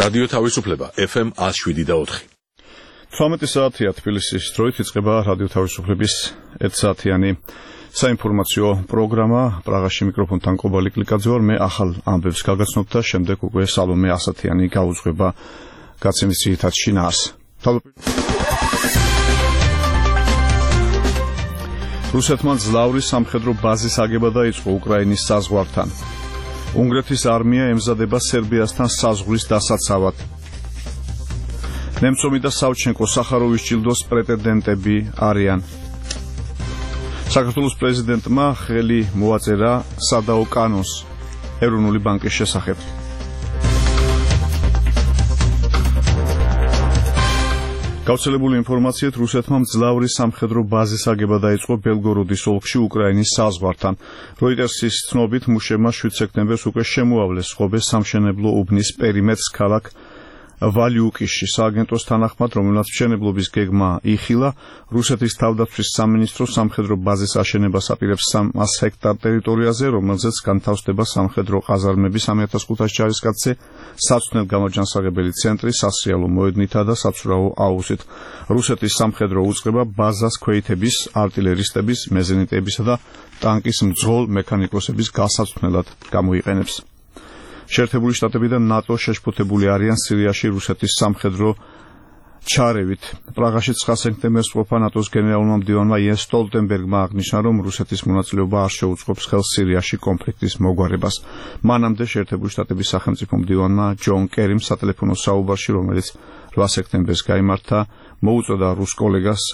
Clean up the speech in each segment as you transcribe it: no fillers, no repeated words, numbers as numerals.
რადიო თავისუფლება FM 107.4. 18 საათია თბილისის დროით იწყება რადიო თავისუფლების 1 საათიანი საინფორმაციო პროგრამა. პრაღაში მიკროფონთან კობალი კლიკაძე ვარ. მე ახალ ამბებს გაგაცნობ და შემდეგ უკვე სალომე ასათიანი გაუძღვება გაცემის ძირითად შინაარს. რუსეთმა ძლავრი სამხედრო ბაზის აგება დაიწყო უკრაინის საზღვართან. უნგრეთის არმია ემზადება სერბიასთან საზღვრის დასაცავად. ნემცოვი და საუჩენკო სახაროვის ჯილდოს პრეტენდენტები არიან. საქართველოს პრეზიდენტმა ხელი მოაწერა სადაო კანონს ეროვნული ბანკის შესახებ. გავრცელებული ინფორმაციით რუსეთმა მძლავრი სამხედრო ბაზის აგება დაიწყო ბელგოროდის ოლქში უკრაინის საზღვართან. როიტერსის ცნობით მუშებმა 7 სექტემბერს უკვე შემოავლეს ხობეს სამშენებლო უბნის პერიმეტრს ქალაქ ვალიუკიში. სააგენტოს თანახმად, რომელსაც მშენებლობის გეგმა იხილა, რუსეთის თავდაცვის სამინისტრო სამხედრო ბაზის აშენებას აპირებს 300 ჰექტარ ტერიტორიაზე, რომელზეც განთავსდება სამხედრო ყაზარმები 3500 ჯარისკაცზე, საცნელ-გამოჯანსაღებელი ცენტრი, სასრიალო მოედნითა და საცურაო აუზით. რუსეთის სამხედრო უწყება ბაზას ქვეითების, არტილერისტების, მეზენიტებისა და ტანკის მძღოლ მექანიკოსების გასაცვლელად გამოიყენებს. შეერთებული შტატები და ნატო შეშფოთებული არიან სირიაში რუსეთის სამხედრო ჩარევით. პრაღაში 9 სექტემბერს ყოფა ნატოს გენერალურმა მდივანმა იენს სტოლტენბერგმა აღნიშნა, რომ რუსეთის მონაწილეობა არ შეუწყობს ხელს სირიაში კონფლიქტის მოგვარებას. მანამდე შეერთებული შტატების სახელმწიფო მდივანმა ჯონ კერიმ სატელეფონო საუბარში, რომელიც 8 სექტემბერს გაიმართა, მოუწოდა რუს კოლეგას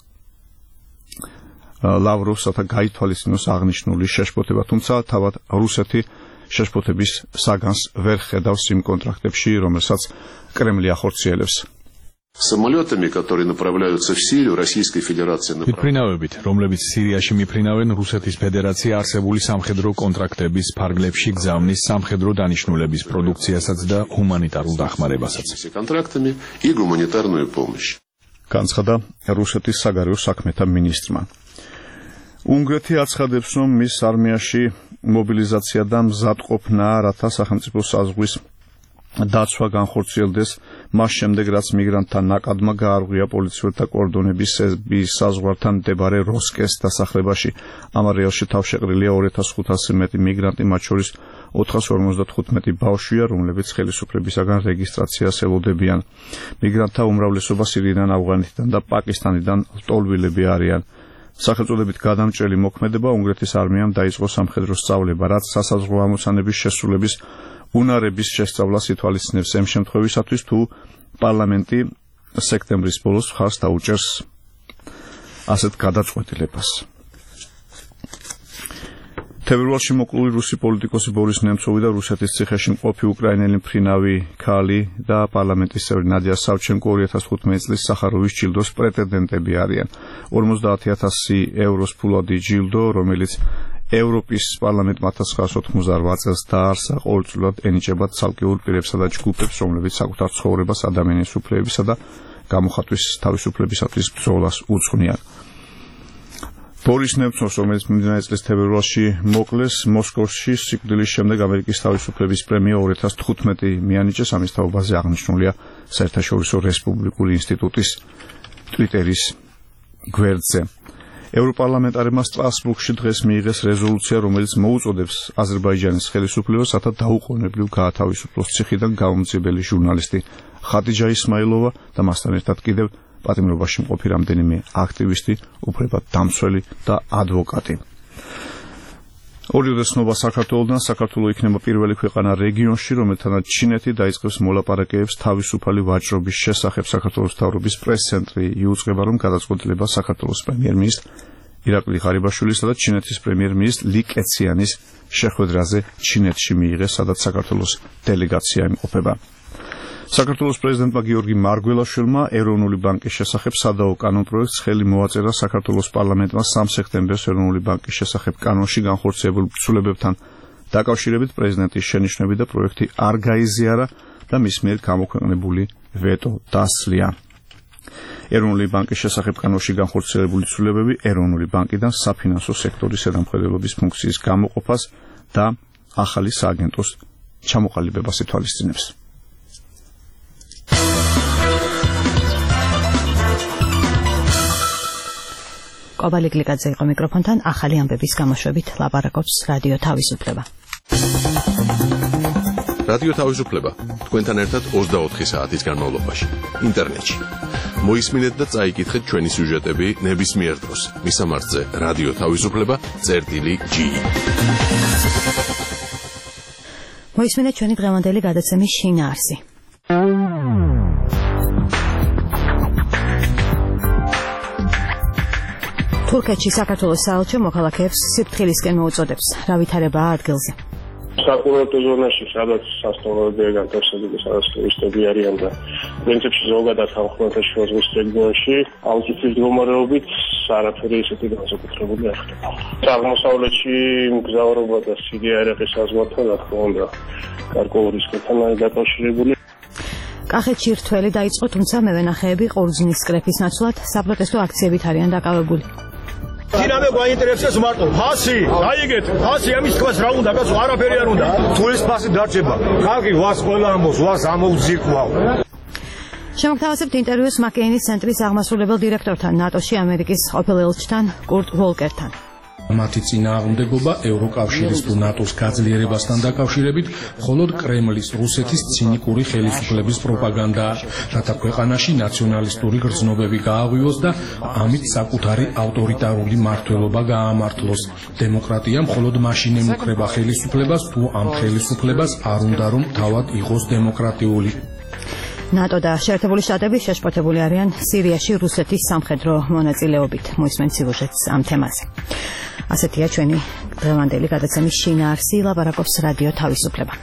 ლავროვს, რათა გაითვალისწინოს აღნიშნული შეშფოთება, თუმცა თავად რუსეთი შეშფოთების საგანს ვერ ხედავს იმ კონტრაქტებში, რომელსაც კრემლი ახორციელებს. Самолетами, которые направляются в Сирию, Российской Федерации. მიფრინავებით, რომლებიც სირიაში მიფრინავენ, რუსეთის ფედერაცია არსებული სამხედრო კონტრაქტების ფარგლებში გზავნის სამხედრო დანიშნულების პროდუქციასაც და ჰუმანიტარულ დახმარებასაც. Контрактами и гуманитарную помощь. განცხადა რუსეთის საგარეო საქმეთა მინისტრმა. უნგრეთი აცხადებს, რომ მის არმიაში მობილიზაცია და მზადყოფნა, რათა სახელმწიფო საზღვრის დაცვა განხორციელდეს, მას შემდეგ, რაც მიგრანტთა ნაკადმა გაარღვია პოლიციელთა კორდონები სერბიის საზღვართან მდებარე როსკეს დასახლებაში. ამ არეალში თავშეყრილია 2500 მეტი მიგრანტი, მათ შორის 455 ბავშვია, რომლებიც ხელისუფლებისაგან რეგისტრაციას ელოდებიან. მიგრანტთა უმრავლესობა სირიიდან, ავღანეთიდან და პაკისტანიდან ლტოლვილები არიან. სახელწოდებით გადამჭრელი მოქმედება უნგრეთის არმიამ დაიწყო სამხედრო სწავლება, რაც სასაზღვრო ამოცანების შესრულების უნარების შესწავლას ითვალისწინებს იმ შემთხვევისათვის, თუ პარლამენტი სექტემბრის ბოლოს მხარს დაუჭერს ასეთ გადაწყვეტილებას. თებერვალში მოკლული რუსი პოლიტიკოსი ბორის ნემცოვი და რუსეთის ციხეში მყოფი უკრაინელი მფრინავი ქალი და პარლამენტის წევრი ნადია სავჩენკო 2015 წლის სახაროვის ჯილდოს პრეტენდენტები არიან. 50,000 ევროს ფულადი ჯილდო, რომელიც ევროპის პარლამენტმა 1988 წელს დაარსა, ყოველწლიურად ენიჭება ცალკეულ პირებსა და ჯგუფებს, რომლებიც საკუთარ ცხოვრებას ადამიანის უფლებებისა და გამოხატვის თავისუფლებისათვის ბრძოლას უძღვნიან. ბორის ნემცოვს, რომელიც მიმდინარე წლის თებერვალში მოკლეს, მოსკოვში სიკვდილის შემდეგ ამერიკის თავისუფლების პრემია 2015 მიანიჭეს. ამის თაობაზე აღნიშნულია საერთაშორისო რესპუბლიკური ინსტიტუტის ტვიტერის გვერდზე. ევროპარლამენტარებმა სტრასბურგში დღეს მიიღეს რეზოლუცია, რომელიც მოუწოდებს აზერბაიჯანის ხელისუფლებას, რათა დაუყოვნებლივ გაათავისუფლოს ციხიდან გამომძიებელი ჟურნალისტი ხადიჯა ისმაილოვა და მასთან ერთად კიდევ პატიმრობაში მყოფი რამდენიმე აქტივისტი, უფლებადამცველი და ადვოკატი. ორივე ცნობა საქართველოდან, საქართველო იქნება პირველი ქვეყანა რეგიონში, რომელთანაც ჩინეთი დაიწყებს მოლაპარაკებებს თავისუფალი ვაჭრობის შესახებ. საქართველოს მთავრობის პრეს-ცენტრი იუწყება, რომ გადაწყვეტილება საქართველოს პრემიერ-მინისტრ ირაკლი ღარიბაშვილისა და ჩინეთის პრემიერ-მინისტრ ალი კეციანის შეხვედრაზე ჩინეთში მიიღეს, სადაც საქართველოს დელეგაცია იმყოფება. საქართველოს პრეზიდენტმა გიორგი მარგველაშვილმა ეროვნული ბანკის შესახებ სადაო კანონ პროექტს ხელი მოაწერა. საქართველოს პარლამენტმა 3 სექტემბერს ეროვნული ბანკის შესახებ კანონში განხორციელებულ ცვლილებებთან დაკავშირებით პრეზიდენტის შენიშვნები და პროექტი არ გაიზიარა და მის მიერ გამოქვეყნებული ვეტო დასლია. ეროვნული ბანკის შესახებ კანონში განხორციელებული ცვლილებები ეროვნული ბანკიდან საფინანსო სექტორის ზედამხედველობის ფუნქციის გამოყოფას და ახალი სააგენტოს ჩამოყალიბებას ითვალისწინებს. კობალი გლიკაძე იყო მიკროფონთან, ახალი ამბების გამოშვებით ლაპარაკობს რადიო თავისუფლება. რადიო თავისუფლება თქვენთან ერთად 24 საათის განმავლობაში ინტერნეტში. მოისმინეთ და წაიკითხეთ ჩვენი სიუჟეტები ნებისმიერ დროს. მისამართზე რადიო თავისუფლება.gi. მოისმინეთ ჩვენი დღევანდელი გადაცემის შინაარსი. თურქეთში საქართველოს საელჩო მოქალაქეებს სიფრთხილისკენ მოუწოდებს. რა ვითარებაა ადგილზე? საკურორტო ზონაში, სადაც სასტუმროებია განთავსებული, სადაც ტურისტები არიან და პრინციპში ზოგადად ხალხმოთაშუა ზღვის რეგიონში ამ წუთის მდგომარეობით არაფერი ისეთი განსაკუთრებული არ ხდება. აღმოსავლეთში მგზავრობა და სიდი აერების საზღვართან, რა თქმა უნდა, გარკვეულ რისკებთან არის დაკავშირებული. კახეთში რთველი დაიწყო, თუმცა მევენახეები ყურძნის კრეფის ნაცვლად საპროტესტო აქციებით არიან დაკავებული. Diname გვაინტერესებს მარტო ფასი, გაიგეთ, ფასი ამის თქოს რა უნდა, კაცო, არაფერი არ უნდა. თუ ეს ფასი დარჩება, ხალხი ვას ყველა ამბობს, ვას ამოუძიკვავ. შემოგთავაზებთ ინტერვიუს მაკეინის ცენტრის აღმასრულებელ დირექტორთან, ნატოში ამერიკის ყოფილ ელჩთან კურტ ვოლკერთან. მათი წინააღმდეგობა ევროკავშირის თუ ნატოს გაძლიერებასთან დაკავშირებით მხოლოდ კრემლის რუსეთის ცინიკური ხელისუფლების პროპაგანდაა, რათა ქვეყანაში ნაციონალისტური გრძნობები გააღვივოს და ამით საკუთარი ავტორიტარული მმართველობა გაამართლოს. დემოკრატია მხოლოდ მაშინ ემუქრება ხელისუფლებას, თუ ამ ხელისუფლებას არ უნდა რომ თავად იყოს დემოკრატიული. ნატო და შეერთებული შტატები შეშფოთებული არიან სირიაში რუსეთის სამხედრო მონაწილეობით. მოისმენთ სიუჟეტს ამ თემაზე. ასეთია ჩვენი დღევანდელი გადაცემის შინაარსი, ლაპარაკობს რადიო თავისუფლება.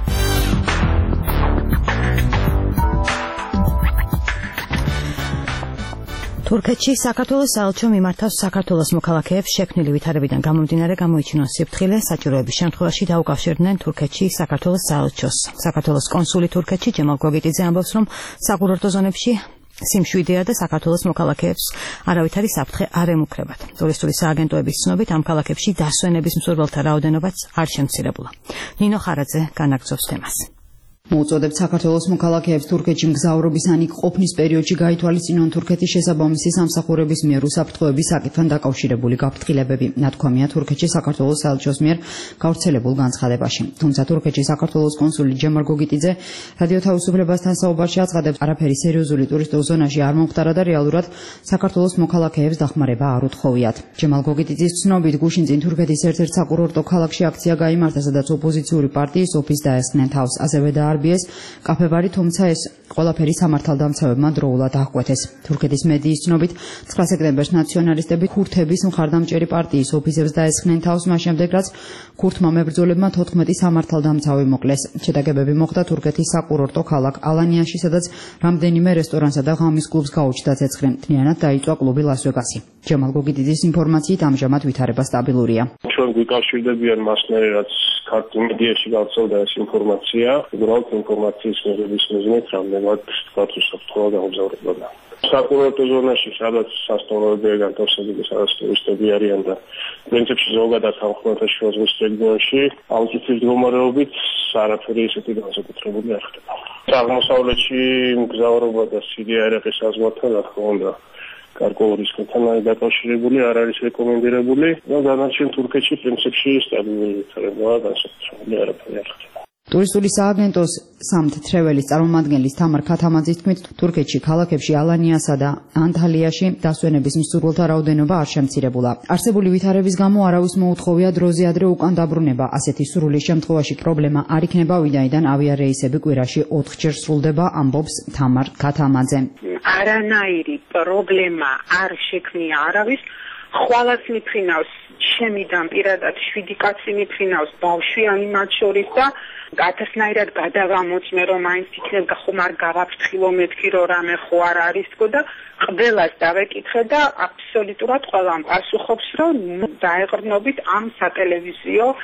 თურქეთში საქართველოს საელჩო მიმართავს საქართველოს მოქალაქეებს შექმნილი ვითარებიდან გამომდინარე გამოიჩინოს სიფრთხილე, საჭიროების შემთხვევაში დაუკავშირდნენ თურქეთში საქართველოს საელჩოს. საქართველოს კონსული თურქეთში ჯემალ გოგიტიძე ამბობს, რომ საკურორტო ზონებში სიმშვიდეა და საქართველოს მოქალაქეებს არავითარი საფრთხე არ ემუქრებათ. ტურისტული სააგენტოების ცნობით ამ ქალაქებში დასვენების მსურველთა რაოდენობაც არ შემცირებულა. ნინო ხარაძე განაგრძობს თემას. მოუწოდებთ საქართველოს მოქალაქეებს თურქეთში მგზავრობის ან იქ ყოფნის პერიოდში გაითვალისწინონ თურქეთის შესაბამისი სამსახურების მიერ უსაფრთხოების საკითხთან დაკავშირებული გაფრთხილებები. ნათქვამია თურქეთში საქართველოს საელჩოს მიერ გავრცელებულ განცხადებაში. თუმცა თურქეთში საქართველოს კონსული ჯემალ გოგიტიძე რადიო თავისუფლებასთან საუბარში აცხადებს, არაფერი სერიოზული ტურისტულ ზონაში არ მომხდარა და რეალურად საქართველოს მოქალაქეებს დახმარება არ უთხოვიათ. ჯემალ გოგიტიძის ცნობით გუშინ წინ თურქეთის ერთ-ერთ საკურორტო ქალაქში აქცია გაიმართა, სადაც ოპოზიციური პარტიის ოფისს დაესხნენ თავს, ასევე დაარბიეს კაფებარი, თუმცა ეს ყველაფერი სამართალდამცავებმა დროულად აღკვეთეს. თურქეთის მედიის ცნობით 9 სექტემბერს ნაციონალისტები ქურთების მხარდამჭერი პარტიის ოფისებს დაესხნენ თავს, მას შემდეგ რაც ქურთმა მებრძოლებმა 14 სამართალდამცავი მოკლეს. შეტაკებები მოხდა თურქეთის საკურორტო ქალაქ ალანიაში, სადაც რამდენიმე რესტორანსა და ღამის კლუბს გაუჩნდა ცეცხლი. მთლიანად დაიწვა კლუბი ლას-ვეგასი. ჯემალ გოგიტიძის ინფორმაციით ამჟამად ვითარება სტაბილურია. ჩვენ გვიკავშირდებიან მასმერი, რაც ქართულ მედიაში გავრცელდა ეს ინფორმაცია, უბრალოდ ინფორმაციის მიღების მიზნით რამდენად თქვათ უსაფრთხოა გამგზავრება. საკურორტო ზონაში, სადაც სასტუმროებია განთავსებული, სადაც ტურისტები არიან და პრინციპში ზოგადად ხალხმოთაშუა ზღვის რეგიონში ამ წუთის მდგომარეობით არაფერი ისეთი განსაკუთრებული არ ხდება. აღმოსავლეთში მგზავრობა და სიდი აერების საზღვართან, რა თქმა უნდა, გარკვეულ რისკებთან არის დაკავშირებული, არ არის რეკომენდირებული და დანარჩენ თურქეთში პრინციპში სტაბილური ვითარებაა განსაკუთრებული, არაფერი არ ხდება. ტურისტული სააგენტოს სამთ თრეველის წარმომადგენლის თამარ ქათამაძის თქმით, თურქეთში ქალაქებში ალანიასა და ანტალიაში დასვენების მსურველთა რაოდენობა არ შემცირებულა. არსებული ვითარების გამო არავის მოუთხოვია დროზე ადრე უკან დაბრუნება. ასეთი სრული შემთხვევაში პრობლემა არ იქნება, ვინაიდან ავიარეისები კვირაში 4-ჯერ სრულდება, ამბობს თამარ ქათამაძე. არანაირი პრობლემა არ შექმნია არავის. ხვალას მიფრინავს შემიდან პირადად 7 კაცი მიფრინავს ბავშვი ამათ შორის და გათასნაირად გადავამოწმე რომ მაინც იქნება ხომ არ გავაფრთხილო მეთქი რომ რამე ხო არ არის თქო და ყველას დავეკითხე და აბსოლუტურად ყველამ პასუხობს რომ დაეყრდნობით ამ სატელევიზიო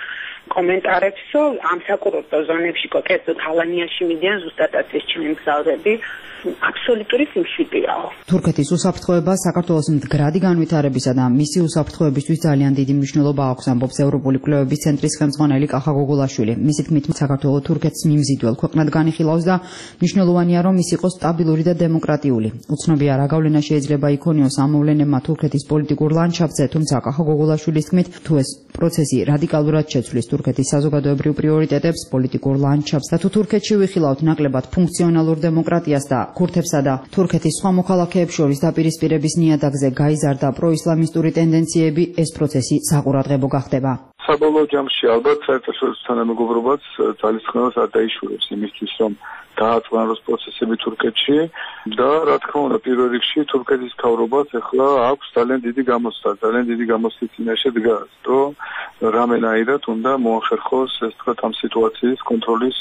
კომენტარებს, რომ ამ საკურორტო ზონებში, კერძოდ ალანიაში მიდიან ზუსტადაც ეს ჩემი მგზავრები, აბსოლუტური სიმშვიდეა. თურქეთის უსაფრთხოება საქართველოს მდგრადი განვითარებისა და მისი უსაფრთხოებისთვის ძალიან დიდი მნიშვნელობა აქვს, ამბობს ევროპული კვლევების ცენტრის ხელმძღვანელი კახა გოგულაშვილი. მისი თქმით, საქართველო თურქეთს მიმზიდველ ქვეყნად განიხილავს და მნიშვნელოვანია, რომ ის იყოს სტაბილური და დემოკრატიული. უცნობია რა გავლენა შეიძლება იქონიოს ამ მოვლენებმა თურქეთის პოლიტიკურ ლანდშაფტზე, თუმცა კახა გოგულაშვილის თქმით, თუ ეს პროცესი რადიკალურად შეცვლის თურქეთის საზოგადოებრივ პრიორიტეტებს, პოლიტიკურ ლანდშაფტს და თუ თურქეთში ვიხილავთ ნაკლებად ფუნქციონალურ დემოკრატიას და ქურთებსა და თურქეთის სხვა მოქალაქეებს შორის დაპირისპირების ნიადაგზე გაიზარდა პროისლამისტური ტენდენციები, ეს პროცესი საყურადღებო გახდება. საბოლოო ჯამში ალბათ საერთაშორისო თანამეგობრობაც ძალისხმევას არ დაიშურებს იმისთვის, რომ დააწყვეტოს პროცესები თურქეთში და რა თქმა უნდა პირველ რიგში თურქეთის მთავრობას ახლა აქვს ძალიან დიდი გამოსვლა, ძალიან დიდი გამოსვლის წინაშე დგას, რომ რამენაირად უნდა მოახერხოს ეს თქვა ამ სიტუაციის კონტროლის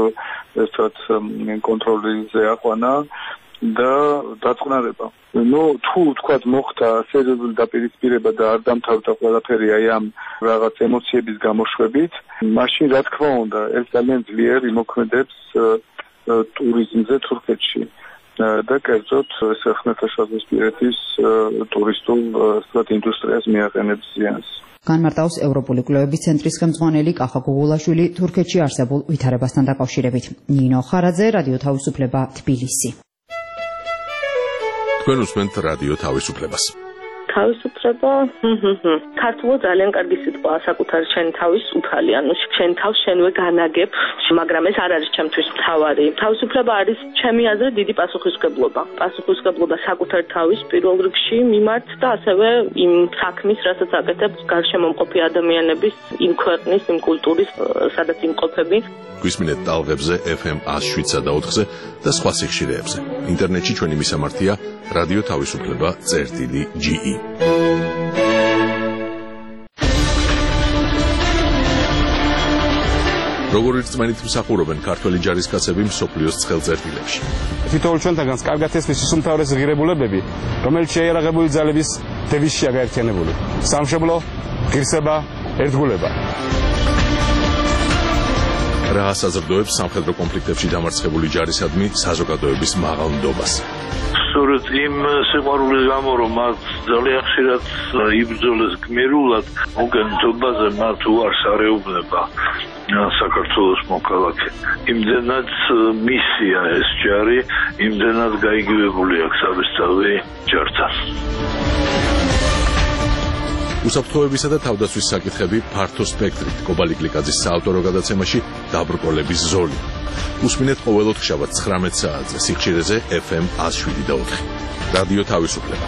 კონტროლიზე აყვანა და დაწყნარება. თუ თქვა მოხდა სერიოზული დაპირისპირება და არ დამთავრდა ყველაფერი აი ამ რაღაც ემოციების გამოშვებით, მაშინ რა თქმა უნდა ეს ძალიან ძლიერ იმოქმედებს ტურიზმზე თურქეთში და კერძოდ ხმელთაშუაზღვისპირეთის ტურისტულ ინდუსტრიას მიაყენებს ზიანს. განმარტავს ევროპული კვლევების ცენტრის ხელმძღვანელი კახა გოგულაშვილი თურქეთში არსებულ ვითარებასთან დაკავშირებით. ნინო ხარაძე, რადიო თავისუფლება, თბილისი. თქვენ უსმენთ რადიო თავისუფლებას. თავისუფლება ქართულად ძალიან კარგი სიტყვაა, საკუთარი შენი თავის უფალი, ანუ შენ თავს შენვე განაგებ, მაგრამ ეს არ არის ჩემთვის მთავარი. თავისუფლება არის ჩემი აზრით დიდი პასუხისმგებლობა. პასუხისმგებლობა საკუთარი თავის პირველ რიგში მიმართ და ასევე იმ საქმის, რასაც აკეთებს გარშემო მყოფი ადამიანების, იმ ქვეყნის, იმ კულტურის, სადაც იმყოფები. გვისმინეთ ტალღებზე FM 107.4-ზე და სხვა სიხშირეებზე. ინტერნეტში ჩვენი მისამართია რადიო თავისუფლება.ge. როგორი რწმენით მსახურობენ ქართველი ჯარისკაცები მსოფლიოს ცხელწერტილებში. თითოეულ ჩვენთაგანს კარგად ესმის ის უმთავრესი ღირებულებები, რომელიც შეიარაღებული ძალების დევიზშია გაერთიანებული. სამშობლო, ღირსება, ერთგულება. რა საზრდოებს სამხედრო კონფლიქტებში დამარცხებული ჯარისადმი საზოგადოების მაღალ ნდობას. სწორედ იმ სიყვარულის გამო, რომ მათ ძალიან ხშირად იბრძოლეს გმირულად, მოგენთობაზე მათ უარს არეუბნება საქართველოს მოქალაქე. იმდენად მისია ეს ჯარი, იმდენად გაიგივებული აქვს საბესწავლი ჯართან. უსაფრთხოებისა და თავდაცვის საკითხები ფართო სპექტრით. კობალი გლიკაძის საავტორო გადაცემაში დაბრკოლების ზოლი. უსმინეთ ყოველ ოთხშაბათს 19 საათზე სიხშირეზე FM 107.4. რადიო თავისუფლება.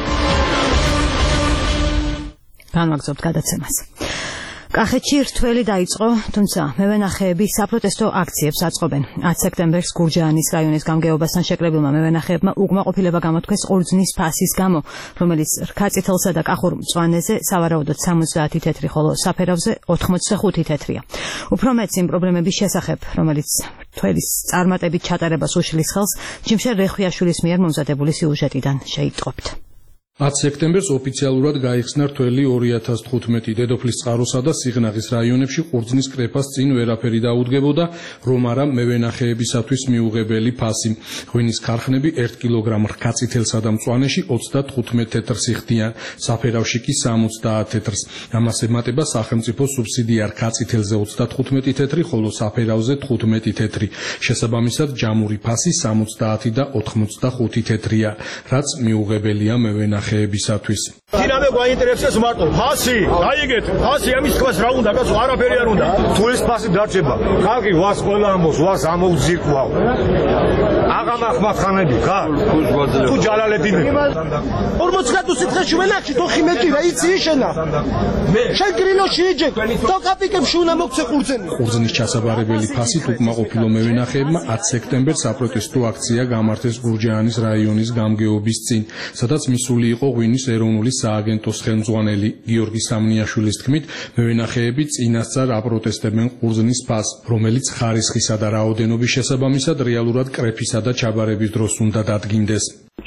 განვაგრძობთ გადაცემას. კახეთში რთველი დაიწყო, თუმცა მევენახეები საპროტესტო აქციებს აწყობენ. 10 სექტემბერს გურჯაანის რაიონის გამგეობასთან შეკრებილმა მევენახეებმა უკმაყოფილება გამოთქვეს ყურძნის ფასის გამო, რომელიც რქაწითელსა და კახურ მწვანეზე სავარაუდოდ 70 თეთრი, ხოლო საფერავზე 85 თეთრია. უფრო მეც იმ პრობლემების შესახებ, რომელიც რთველის წარმატებით ჩატარებას უშლის ხელს, ჯიმშელ რეხვიაშვილის მიერ მომზადებული სიუჟეტიდან შეიტყობთ. 10 სექტემბერს ოფიციალურად გაიხსნა რთველი 2015 დედოფლის წყაროსა და სიღნაღის რაიონებში ყურძნის კრეფას წინ ვერაფერი დაუდგებოდა, რომ არა მევენახეებისათვის მიუღებელი ფასი. ღვინის ქარხნები 1 კილოგრამ რქაწითელსა და მწვანეში 35 თეთრს იხდიან, საფერავში კი 70 თეთრს. ამას ემატება სახელმწიფო სუბსიდია რქაწითელზე 35 თეთრი, ხოლო საფერავზე 15 თეთრი. შესაბამისად ჯამური ფასი 70 და 85 თეთრია, რაც მიუღებელია მევენახეებისათვის. დინამე გვაინტერესებს მარტო ფასი, დაიგეთ, ფასი ამის თქოს რა უნდა, კაცო, არაფერი არ უნდა. თუ ეს ფასი დარჩება, ხალხი ვას ყველა ამბობს, ვას ამოუძირკვავ. აღამახმად ხანები, ხა? თუ ჯალალედინები. 40 გრადუსი დღეში ვენახში, თო ხიმეტირა, იცი შენა. შენ გრილოში იჯე, თო კაპიკებში უნდა მოგცე ყურძენი. ყურძნის ჩასაბარებელი ფასით უკმაყოფილო მევენახეებმა 10 სექტემბერს საპროტესტო აქცია გამართეს გურჯაანის რაიონის გამგეობის წინ, სადაც მისული იყო ღვინის ეროვნული სააგენტოს ხელმძღვანელი გიორგი სამნიაშვილის თქმით, მევენახეები წინასწარ აპროტესტებენ ყურძნის ფასს, რომელიც ხარისხისა და რაოდენობის შესაბამისად რეალურად კრეფისა და ჩაბარების დროს უნდა დადგინდეს.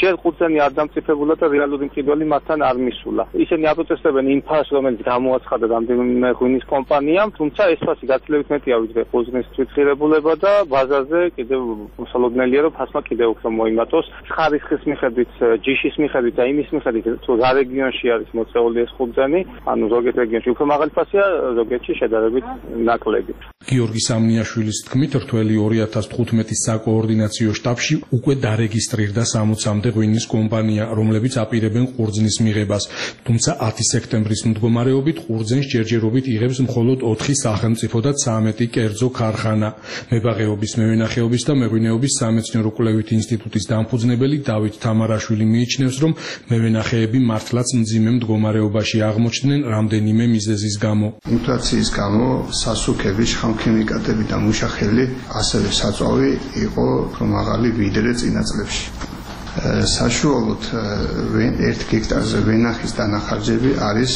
ჯერ ყურძენი არ დამწიფებულა და რეალური მყიდველი მათთან არ მისულა. ისინი აპროტესტებენ იმ ფასს, რომელიც გამოაცხადა რამდენიმე ღვინის კომპანიამ, თუმცა ეს ფასი გაცილებით მეტია ვიდრე ყურძნის თვითღირებულება და ბაზარზე კიდევ მოსალოდნელია, რომ ფასმა კიდევ უფრო მოიმატოს. ხარისხის მიხედვით, ჯიშის მიხედვით და იმის მიხედვით, თუ რა რეგიონში არის მოწეული ეს ყურძენი, ანუ ზოგიერთ რეგიონში უფრო მაღალი ფასია, ზოგიერთში შედარებით ნაკლები. გიორგი სამნიაშვილის თქმით, რთველი 2015-ის საკოორდინაციო შტაბში უკვე დარეგისტრირდა 60-მდე ღვინის კომპანია, რომლებიც აპირებენ ყურძნის მიღებას. თუმცა 10 სექტემბრის მდგომარეობით ყურძენს ჯერჯერობით იღებს მხოლოდ 4 სახელმწიფო და 13 კერძო ქარხანა. მებაღეობის, მევენახეობის და მეღვინეობის სამეცნიერო-კვლევით ინსტიტუტის დამფუძნებელი დავით თამარაშვილი მიიჩნევს, რომ მევენახეები მართლაც მძიმე მდგომარეობაში აღმოჩნდნენ რამდენიმე მიზეზის გამო. ინფლაციის გამო სასუქები, შხამქიმიკატები და მუშახელი ასევე საწვავი იყო უფრო მაღალი ვიდრე წინა წლებში. საშუალოდ 1 ჰექტარზე ვენახის დანახარჯები არის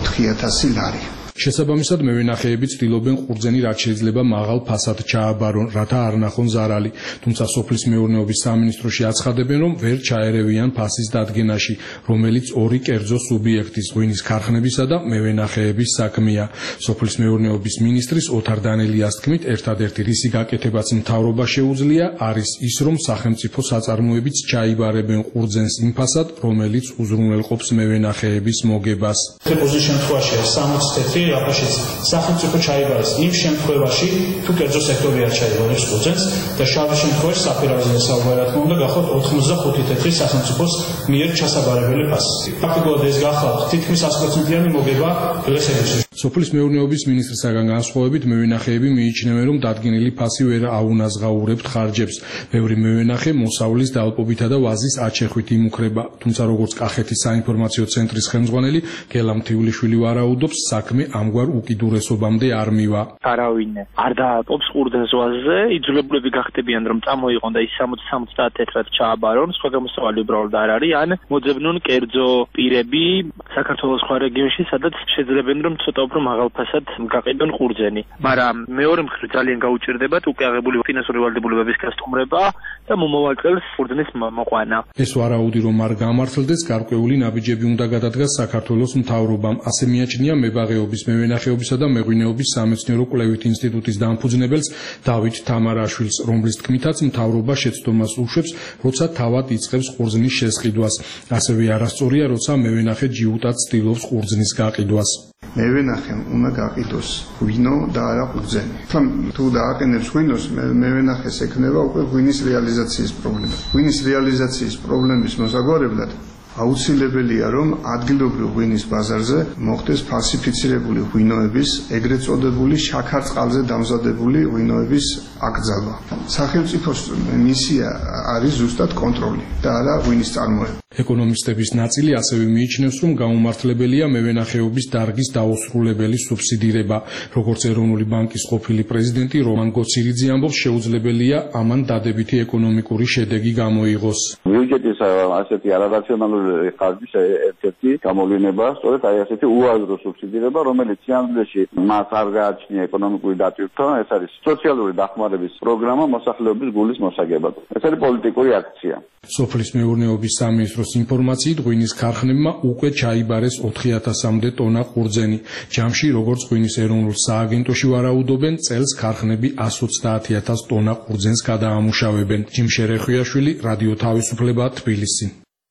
4000 ლარი. შესაბამისად მევენახეები ცდილობენ ყურძენი რაც შეიძლება მაღალ ფასად ჩააბარონ, რათა არ ნახონ ზარალი. თუმცა სოფლის მეურნეობის სამინისტროში აცხადებენ, რომ ვერ ჩაერევიან ფასის დადგენაში, რომელიც ორი კერძო სუბიექტის ღვინის ქარხნებისა და მევენახეების საქმეა. სოფლის მეურნეობის მინისტრის ოთარ დანელიას თქმით, ერთადერთი რისი გაკეთებაც მთავრობა შეუძლია, არის ის, რომ სახელმწიფო საწარმოებიც ჩაიბარებენ ყურძენს იმ ფასად, რომელიც უზრუნველყოფს მევენახეების მოგებას. ოზის შემთხვევაში 60 აფაშიც სახელმწიფო ჩაიბარეს იმ შემთხვევაში, თუ კერძო სექტორი არ ჩაიბარებს ყურძენს და შავი შემთხვევაში საფერავზე საუბარი რა თქმა უნდა გახავთ 85 თეთრი სახელმწიფოს მიერ ჩასაბარებელი ფასი. ფაქტობრივად ეს გახავთ თითქმის 100%-იანი მოგება დღესებებში. სოფლის მეურნეობის მინისტრისაგან განსხვავებით მევენახეები მიიჩნევენ, რომ დადგენილი ფასი ვერ აუნაზღაურებთ ხარჯებს. ბევრი მევენახე მოსავლის დალპობითა და ვაზის აჩეხვით იმუქრება. თუმცა როგორც კახეთის საინფორმაციო ცენტრის ხელმძღვანელი გელა მთიულიშვილი ვარაუდობს, საქმე ამგვარ უკიდურესობამდე არ მივა. არავინ არ დააყობს ყურძენს ვაზზე, იძულებულები გახდებიან, რომ წამოიღონ და ის 60-70 თეთრად ჩააბარონ, სხვა გამოსავალი უბრალოდ არ არის, ან მოძებნონ კერძო პირები საქართველოს სხვა რეგიონში, სადაც შეძლებენ, რომ ცოტა უფრო მაღალ ფასად გაყიდონ ყურძენი. მაგრამ მეორე მხრივ ძალიან გაუჭირდებათ უკვე აღებული ფინანსური ვალდებულებების გასტუმრება და მომავალ წელს ყურძნის მოყვანა. ეს ვარაუდი რომ არ გამართლდეს, გარკვეული ნაბიჯები უნდა გადადგას საქართველოს მთავრობამ. ასე მიაჩნია მებაღეობის, მევენახეობისა და მეღვინეობის სამეცნიერო-კვლევით ინსტიტუტის დამფუძნებელს დავით თამარაშვილს, რომლის თქმითაც მთავრობა შეცდომას უშვებს, როცა თავად იწყებს ყურძნის შესყიდვას. ასევე არასწორია, როცა მევენახე ჯიუტად ცდილობს ყურძნის გაყიდვას. მევენახემ უნდა გაყიდოს ღვინო და არა ყურძენი. თუ დააყენებს ღვინოს, მევენახეს ექნება უკვე ღვინის რეალიზაციის პრობლემა. ღვინის რეალიზაციის პრობლემის მოსაგვარებლად აუცილებელია, რომ ადგილობრივ ღვინის ბაზარზე მოხდეს ფალსიფიცირებული ღვინოების, ეგრეთ წოდებული შაქარ წყალზე დამზადებული ღვინოების აკრძალვა. სახელმწიფოს მისია არის ზუსტად კონტროლი და არა ღვინის წარმოება. ეკონომისტების ნაწილი ასევე მიიჩნევს, რომ გაუმართლებელია მევენახეობის დარგის დაუსრულებელი სუბსიდირება. როგორც ეროვნული ბანკის ყოფილი პრეზიდენტი რომან გოცირიძე ამბობს, შეუძლებელია ამან დადებითი ეკონომიკური შედეგი გამოიღოს. ბიუჯეტის ასეთი არარაციონალური ხარჯის ერთ-ერთი გამოვლენა, სწორედ აი ასეთი უაზრო სუბსიდირება, რომელიც სიამოვნებაში მას არ გააჩნია ეკონომიკური დატვირთვა, ეს არის სოციალური დახმარების პროგრამა მოსახლეობის გულის მოსაგებად. ეს არის პოლიტიკური აქცია. სოფლის მეურნეობის სამინისტროს ინფორმაციით, ღვინის ქარხნებმა უკვე ჩაიბარეს 4000-მდე ტონა ყურძენი. ჯამში, როგორც ღვინის ეროვნულ სააგენტოში ვარაუდობენ, წელს ქარხნები 130.000 ტონა ყურძენს გადაამუშავებენ. ჯიმშე რეხვიაშვილი, რადიო თავისუფლება, თბილისი.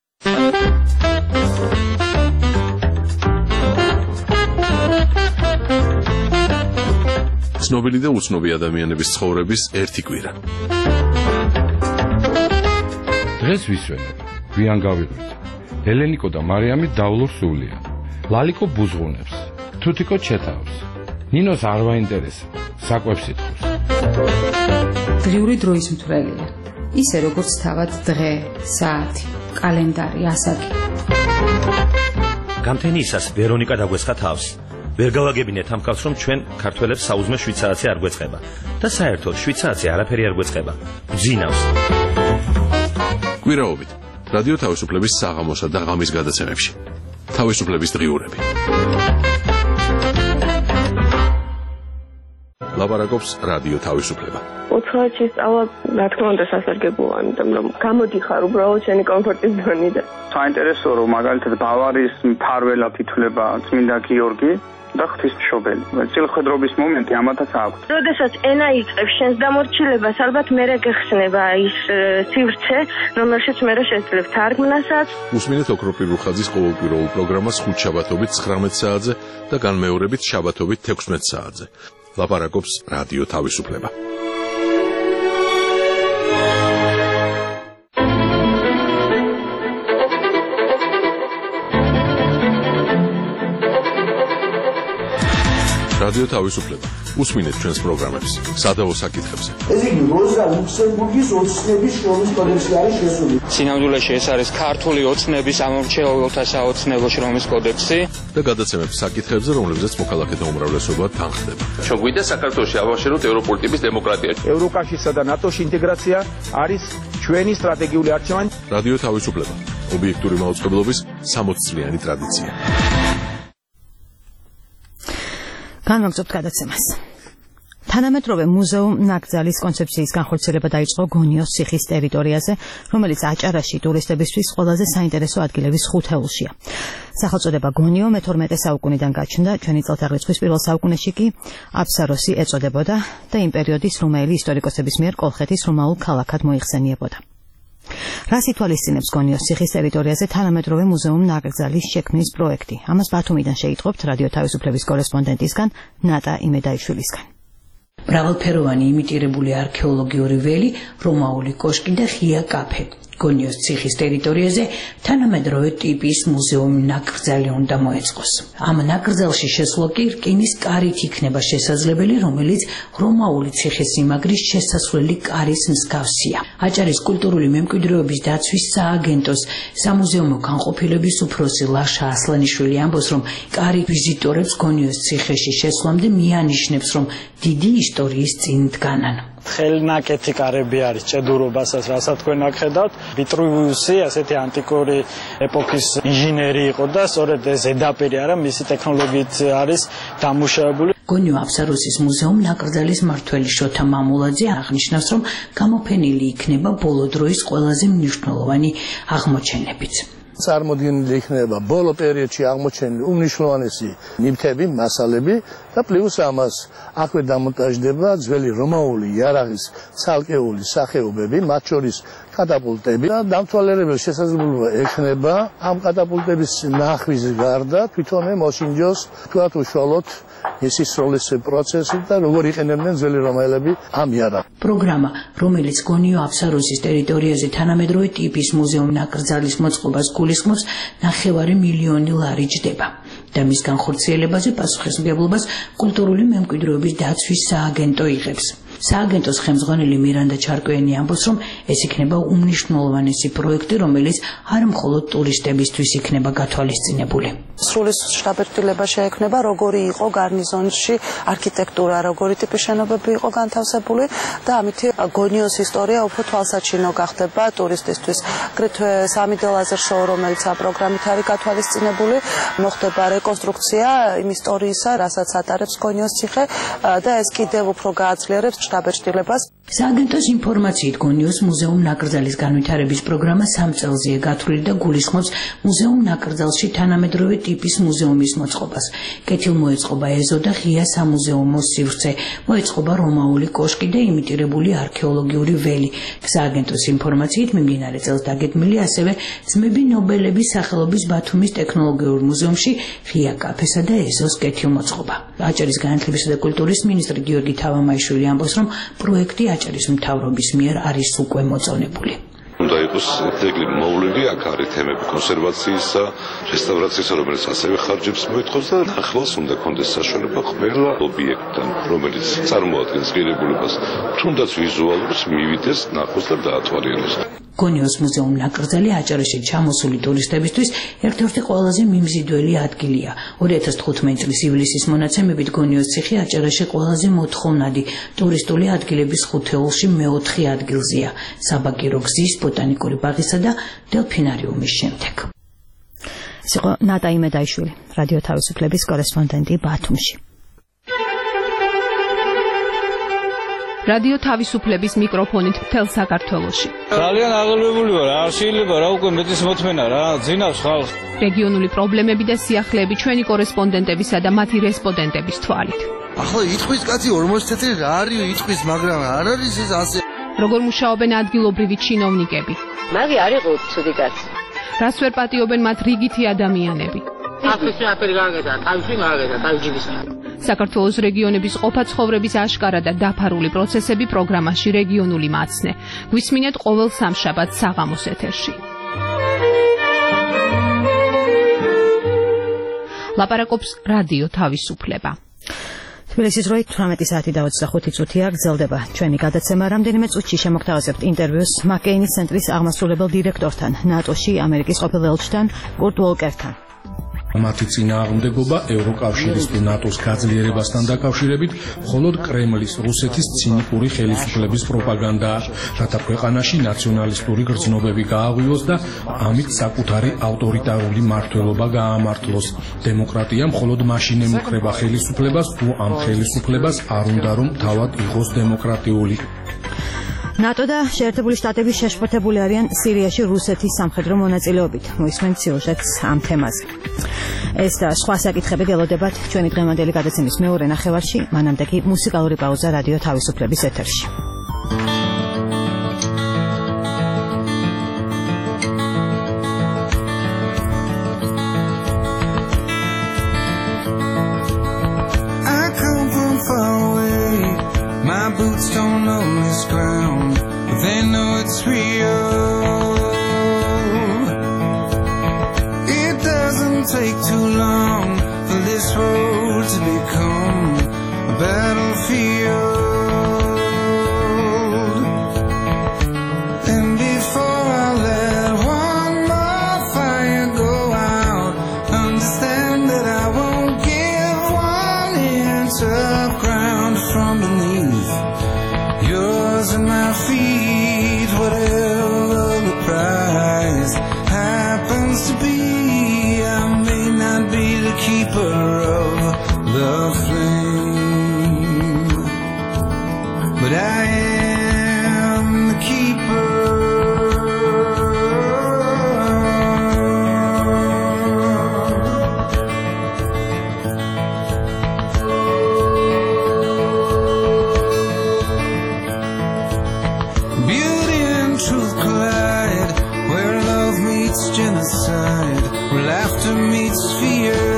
ცნობილი და უცნობი ადამიანების ცხოვრების ერთი კვირა. დღეს ვისვენებ, გვიან გავიღვით. ელენიკო და მარიამი დავლურ სულიან. ლალიკო ბუზღუნებს, თუთიკო ჩეთავს. ნინოს არ ვაინტერესებს, საკვებს ითხოვს. დღიური დროის მთვრელია. ისე როგორც თავად დღე, საათი, კალენდარი, ასაკი. გამთენიისას ვერონიკა დაგვესხა თავს. ვერ გავაგებინეთ ამ კაცს, რომ ჩვენ ქართველებს საუზმე 7 საათზე არ გვეწყება და საერთოდ 7 საათზე არაფერი არ გვეწყება. გძინავს. კვირაობით რადიო თავისუფლების საღამოსა და ღამის გადაცემებში. თავისუფლების დღიურები. ლაპარაკობს რადიო თავისუფლება. 4-ში სწავლა, რა თქმა უნდა, სასარგებლოა, იმიტომ რომ გამოდიხარ უბრალოდ შენი კომფორტის ზონიდან. საინტერესოა, რომ მაგალითად ბავარიის მფარველად ითვლება წმინდა გიორგი და ღვთისმშობელი. წილხედრობის მომენტი ამათაც აქვს. როდესაც ენა იწყებს შენს დამორჩილებას, ალბათ მერე გეხსნება ის სივრცე, რომელშიც მერე შეძლებ თარგმნასაც. უსმინეთ ოქროპირუხაძის ყოველკვირეულ პროგრამას ხუთშაბათობით 19 საათზე და განმეორებით შაბათობით 16 საათზე. ლაპარაკობს რადიო თავისუფლება. რადიო თავისუფლება. უსმინეთ ჩვენს პროგრამებს სადავო საკითხებზე. ეს იგი როზა ლუქსემბურგის ოცნების შრომის კოდექსში არის შესული. სინამდვილეში ეს არის ქართული ოცნების ამომრჩეველთა საოცნებო შრომის კოდექსი და გადაცემებს საკითხებზე, რომლებზეც მოქალაქეთა უმრავლესობა თანხდება. ჩვენ გვინდა საქართველოში ავაშენოთ ევროპული ტიპის დემოკრატია. ევროკავშირსა და ნატოში ინტეგრაცია არის ჩვენი სტრატეგიული არჩევანი. რადიო თავისუფლება. ობიექტური მაუწყებლობის 60 წლიანი ტრადიცია. განვაგრძობთ გადაცემას. თანამედროვე მუზეუმ ნაკრძალის კონცეფციის განხორციელება დაიწყო გონიოს ციხის ტერიტორიაზე, რომელიც აჭარაში ტურისტებისთვის ყველაზე საინტერესო ადგილების ხუთეულშია. სახელწოდება გონიო მე-12 საუკუნიდან გაჩნდა, ჩვენი წელთაღრიცხვის პირველ საუკუნეში კი აფსაროსი ეწოდებოდა და იმ პერიოდის რომაელი ისტორიკოსების მიერ კოლხეთის რომაულ ქალაქად მოიხსენიებოდა. რას ითვალისწინებს გონიოს ციხის ტერიტორიაზე თანამედროვე მუზეუმ ნაკრძალის შექმნის პროექტი? ამას ბათუმიდან შეიტყობთ რადიო თავისუფლების კორესპონდენტისგან ნატა იმედაიშვილისგან. მრავალფეროვანი იმიტირებული არქეოლოგიური ველი, რომაული კოშკი და ღია კაფე. გონიოს ციხის ტერიტორიაზე თანამედროვე ტიპის მუზეუმი ნაკრძალი უნდა მოეწყოს. ამ ნაკრძალში შესვლა კი რკინის კარით იქნება შესაძლებელი, რომელიც რომაული ციხესიმაგრის შესასვლელი კარის მსგავსია. აჭარის კულტურული მემკვიდრეობის დაცვის სააგენტოს სამუზეუმო განყოფილების უფროსი ლაშა ასლანიშვილი ამბობს, რომ კარი ვიზიტორებს გონიოს ციხეში შესვლამდე მიანიშნებს, რომ დიდი ისტორიის წინ დგანან. ხელნაკეთი კარები არის ჭედურობასაც, რასაც თქვენ აქ ვიტრუვიუსი ასეთი ანტიკური ეპოქის ინჟინერი იყო და სწორედ ეს ზედაპირი არა მისი ტექნოლოგიით არის დამუშავებული. გონიო აფსაროსის მუზეუმ ნაკრძალის მმართველი შოთა მამულაძე აღნიშნავს, რომ გამოფენილი იქნება ბოლო დროის ყველაზე მნიშვნელოვანი აღმოჩენებიც. წარმოდგენილი იქნება ბოლო პერიოდში აღმოჩენილი უმნიშვნელოვანესი ნივთები, მასალები და პლუს ამას აქვე დამონტაჟდება ძველი რომაული იარაღის ცალკეული სახეობები, მათ შორის კატაპულტები და დამთვალიერებელი შესაძლებლობა ექნება ამ კატაპულტების ნახვის გარდა თვითონვე მოსინჯოს თქვათ უშუალოდ ისი სროლის პროცესი და როგორ იყენებდნენ ძველი რომაელები ამ იარაღს. პროგრამა, რომელიც გონიო აფსაროსის ტერიტორიაზე თანამედროვე ტიპის მუზეუმ ნაკრძალის მოწყობას გულისხმობს, 9 მილიონი ლარი ჯდება. და მის განხორციელებაზე პასუხისმგებლობას კულტურული მემკვიდრეობის დაცვის სააგენტო იღებს. სააგენტოს ხელმძღვანელი მირანდა ჩარკვიანი ამბობს, რომ ეს იქნება უმნიშვნელოვანესი პროექტი, რომელიც არ მხოლოდ ტურისტებისთვის იქნება გათვალისწინებული. სრული შთაბეჭდილება შეექმნება, როგორი იყო გარნიზონში არქიტექტურა, როგორი ტიპის შენობები იყო განთავსებული და ამით გონიოს ისტორია უფრო თვალსაჩინო გახდება ტურისტისთვის. აგრეთვე სამიდელ ლაზერ შოუ, რომელიც ამ პროგრამით არის გათვალისწინებული, მოხდება რეკონსტრუქცია იმ ისტორიისა, რასაც ატარებს გონიოს ციხე და ეს კიდევ უფრო გააძლიერებს შთაბეჭდილებას. სააგენტოს ინფორმაციით გონიოს მუზეუმ ნაკრძალის განვითარების პროგრამა 3 წელზეა გათვლილი და გულისხმობს მუზეუმ ნაკრძალში თანამედროვე ტიპის მუზეუმის მოწყობას. კეთილმოეწყობა ეზო და ღია სამუზეუმო სივრცე, მოეწყობა რომაული კოშკი და იმიტირებული არქეოლოგიური ველი. სააგენტოს ინფორმაციით მიმდინარე წელს დაგეგმილი ასევე ძმები ნობელების სახელობის ბათუმის ტექნოლოგიურ მუზეუმში ღია კაფესა და ეზოს კეთილმოწყობა. აჭარის განათლებისა და კულტურის მინისტრი გიორგი თავამაიშვილი ამბობს, რომ პროექტი აჭარის მთავრობის მიერ არის უკვე მოწონებული. უნდა იყოს ძეგლი მოვლები, აქ არის თემები კონსერვაციისა, რესტავრაციისა, რომელიც ასევე ხარჯებს მოითხოვს და ახლოს უნდა კონდეს საშუალება ყველა ობიექტთან, რომელიც წარმოადგენს ღირებულებას, თუნდაც ვიზუალურს მივიდეს, ნახოს და დაათვალიეროს. გონიოს მუზეუმ ნაკრძალი აჭარაში ჩამოსული ტურისტებისთვის ერთ-ერთი ყველაზე მიმზიდველი ადგილია. 2015 წლის ივლისის მონაცემებით გონიოს ციხე აჭარაში ყველაზე მოთხოვნადი ტურისტული ადგილების ხუთეულში მე-4 ადგილზეა, საბაგირო გზის, ბოტანიკური ბაღისა და დელფინარიუმის შემდეგ. ეს იყო ნატა იმედაიშვილი, რადიო თავისუფლების კორესპონდენტი ბათუმში. რადიო თავისუფლების მიკროფონით მთელ საქართველოში. ძალიან აღელვებული ვარ, არ შეიძლება რა უკვე მეტის მოთმენა რა, ძინავს ხალხს. რეგიონული პრობლემები და სიახლეები ჩვენი კორესპონდენტებისა და მათი რესპონდენტების თვალით. ახლა იტყვის კაცი 40 წელი რა არის იტყვის, მაგრამ არ არის ეს ასე. როგორ მუშაობენ ადგილობრივი ჩინოვნიკები? მაგი არ იყო ცუდი კაცი. რას ვერ პატიობენ მათ რიგითი ადამიანები? აფრიკა აფერი გაგედა, თავში გაგედა, თავჯიბის. საქართველოს რეგიონების ყოფა ცხოვრების აშკარა და დაფარული პროცესები პროგრამაში რეგიონული მაცნე. გვისმინეთ ყოველ სამშაბათს საღამოს ეთერში. ლაპარაკობს რადიო თავისუფლება. თბილისის დროით 18 საათი და 25 წუთია გრძელდება ჩვენი გადაცემა. რამდენიმე წუთში შემოგთავაზებთ ინტერვიუს მაკეინის ცენტრის აღმასრულებელ დირექტორთან, ნატოში ამერიკის ყოფილ ელჩთან კურტ ვოლკერთან. მათი წინააღმდეგობა ევროკავშირის თუ ნატოს გაძლიერებასთან დაკავშირებით მხოლოდ კრემლის რუსეთის ცინიკური ხელისუფლების პროპაგანდაა, რათა ქვეყანაში ნაციონალისტური გრძნობები გააღვივოს და ამით საკუთარი ავტორიტარული მმართველობა გაამართლოს. დემოკრატია მხოლოდ მაშინ ემუქრება ხელისუფლებას, თუ ამ ხელისუფლებას არ უნდა რომ თავად იყოს დემოკრატიული. ნატო და შეერთებული შტატები შეშფოთებული არიან სირიაში რუსეთის სამხედრო მონაწილეობით. მოისმენთ სიუჟეტს ამ თემაზე. ეს და სხვა საკითხები ელოდებათ ჩვენი დღევანდელი გადაცემის მეორე ნახევარში, მანამდე კი მუსიკალური პაუზა რადიო თავისუფლების ეთერში. My boots don't know this ground, but they know it's real. It doesn't take too long for this road to become a battlefield. And before I let one more fire go out, understand that I won't give 1 inch of ground from beneath yours and my feet, whatever the price happens to be. I may not be the keeper of the flame, but I am the keeper. Genocide, where laughter meets fear,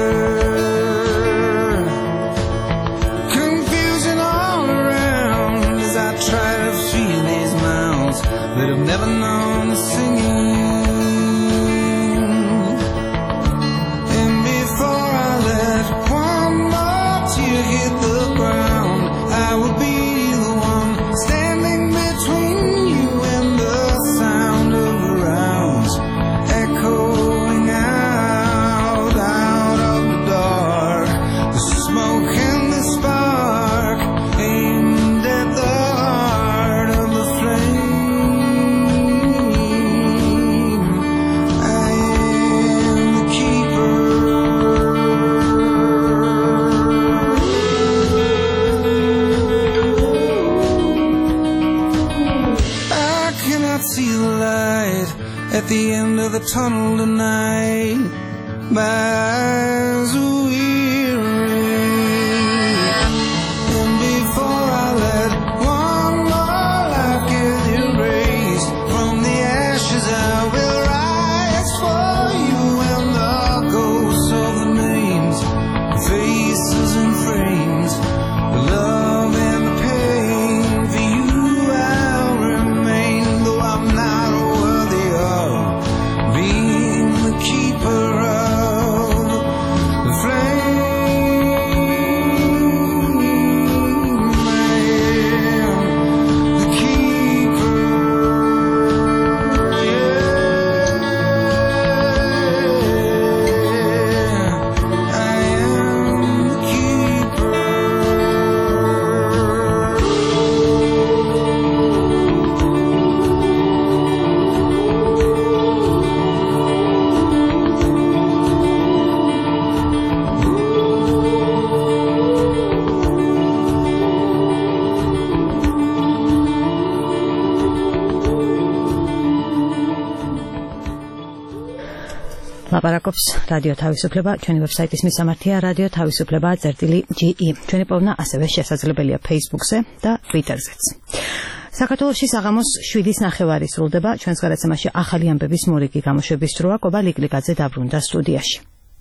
confusion all around as I try to feel these mouths that have never known singing. And before I let one more tear hit the ground, I will be the one standing between you and the sound of the rounds echoing out of the dark, the smoke and the spark aimed at the heart of the flame. I am the keeper. I cannot see the light at the end of the tunnel tonight. My eyes are weary, and before I let one more life get erased from the ashes, I will rise for you and the ghosts of the names, the faces and frames, the love and the pain. For you I'll remain, though I'm not worthy of being the keeper of the ლაპარაკობს რადიო თავისუფლება, ჩვენი ვებსაიტის მისამართია radioთავისუფლება.ge. ჩვენი პოვნა ასევე შესაძლებელია Facebook-ზე და Twitter-ზეც. საქართველოში საღამოს 7:09 სრულდება. ჩვენს გადაცემაში ახალი ამბების მორიგი გამოშვების დროა. კობა ლიკლიკაძე დაბრუნდა სტუდიაში.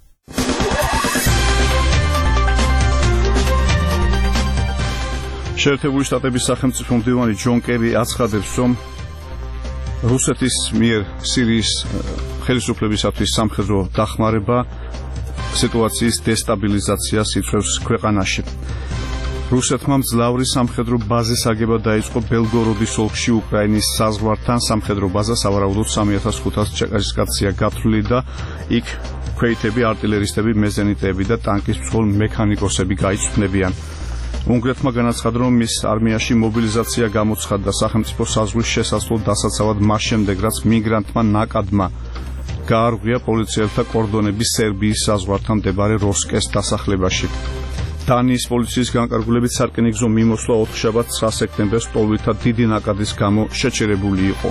შეერთებული შტატების სახელმწიფო მდივანი ჯონ კერი აცხადებს, რომ რუსეთის მიერ სირიის ხელისუფლებისათვის სამხედრო დახმარება სიტუაციის დესტაბილიზაციას იწვევს ქვეყანაში. რუსეთმა მძლავრი სამხედრო ბაზის აგება დაიწყო ბელგოროდის ოლქში უკრაინის საზღვართან. სამხედრო ბაზა სავარაუდოდ 3500 ჭექასკაცია გათვლილი და იქ ქვეითები, артиლერისტები, მეზენიტები და ტანკის მსხვილ მექანიკოსები გაიცვლებიან. უნგრეთმა განაცხადა, რომ მის არმიაში მობილიზაცია გამოცხადდა სახელმწიფო საზღვრის შესასვლელ დასაცავად მას შემდეგ, რაც მიგრანტმა ნაკადმა გაარღვია პოლიციელთა კორდონები სერბიის საზღვართან მდებარე როსკეს დასახლებაში. დანიის პოლიციის განკარგულებით სარკინიგზო მიმოსვლა 4 სექტემბერს ტოლვითა დიდი ნაკადის გამო შეჩერებული იყო.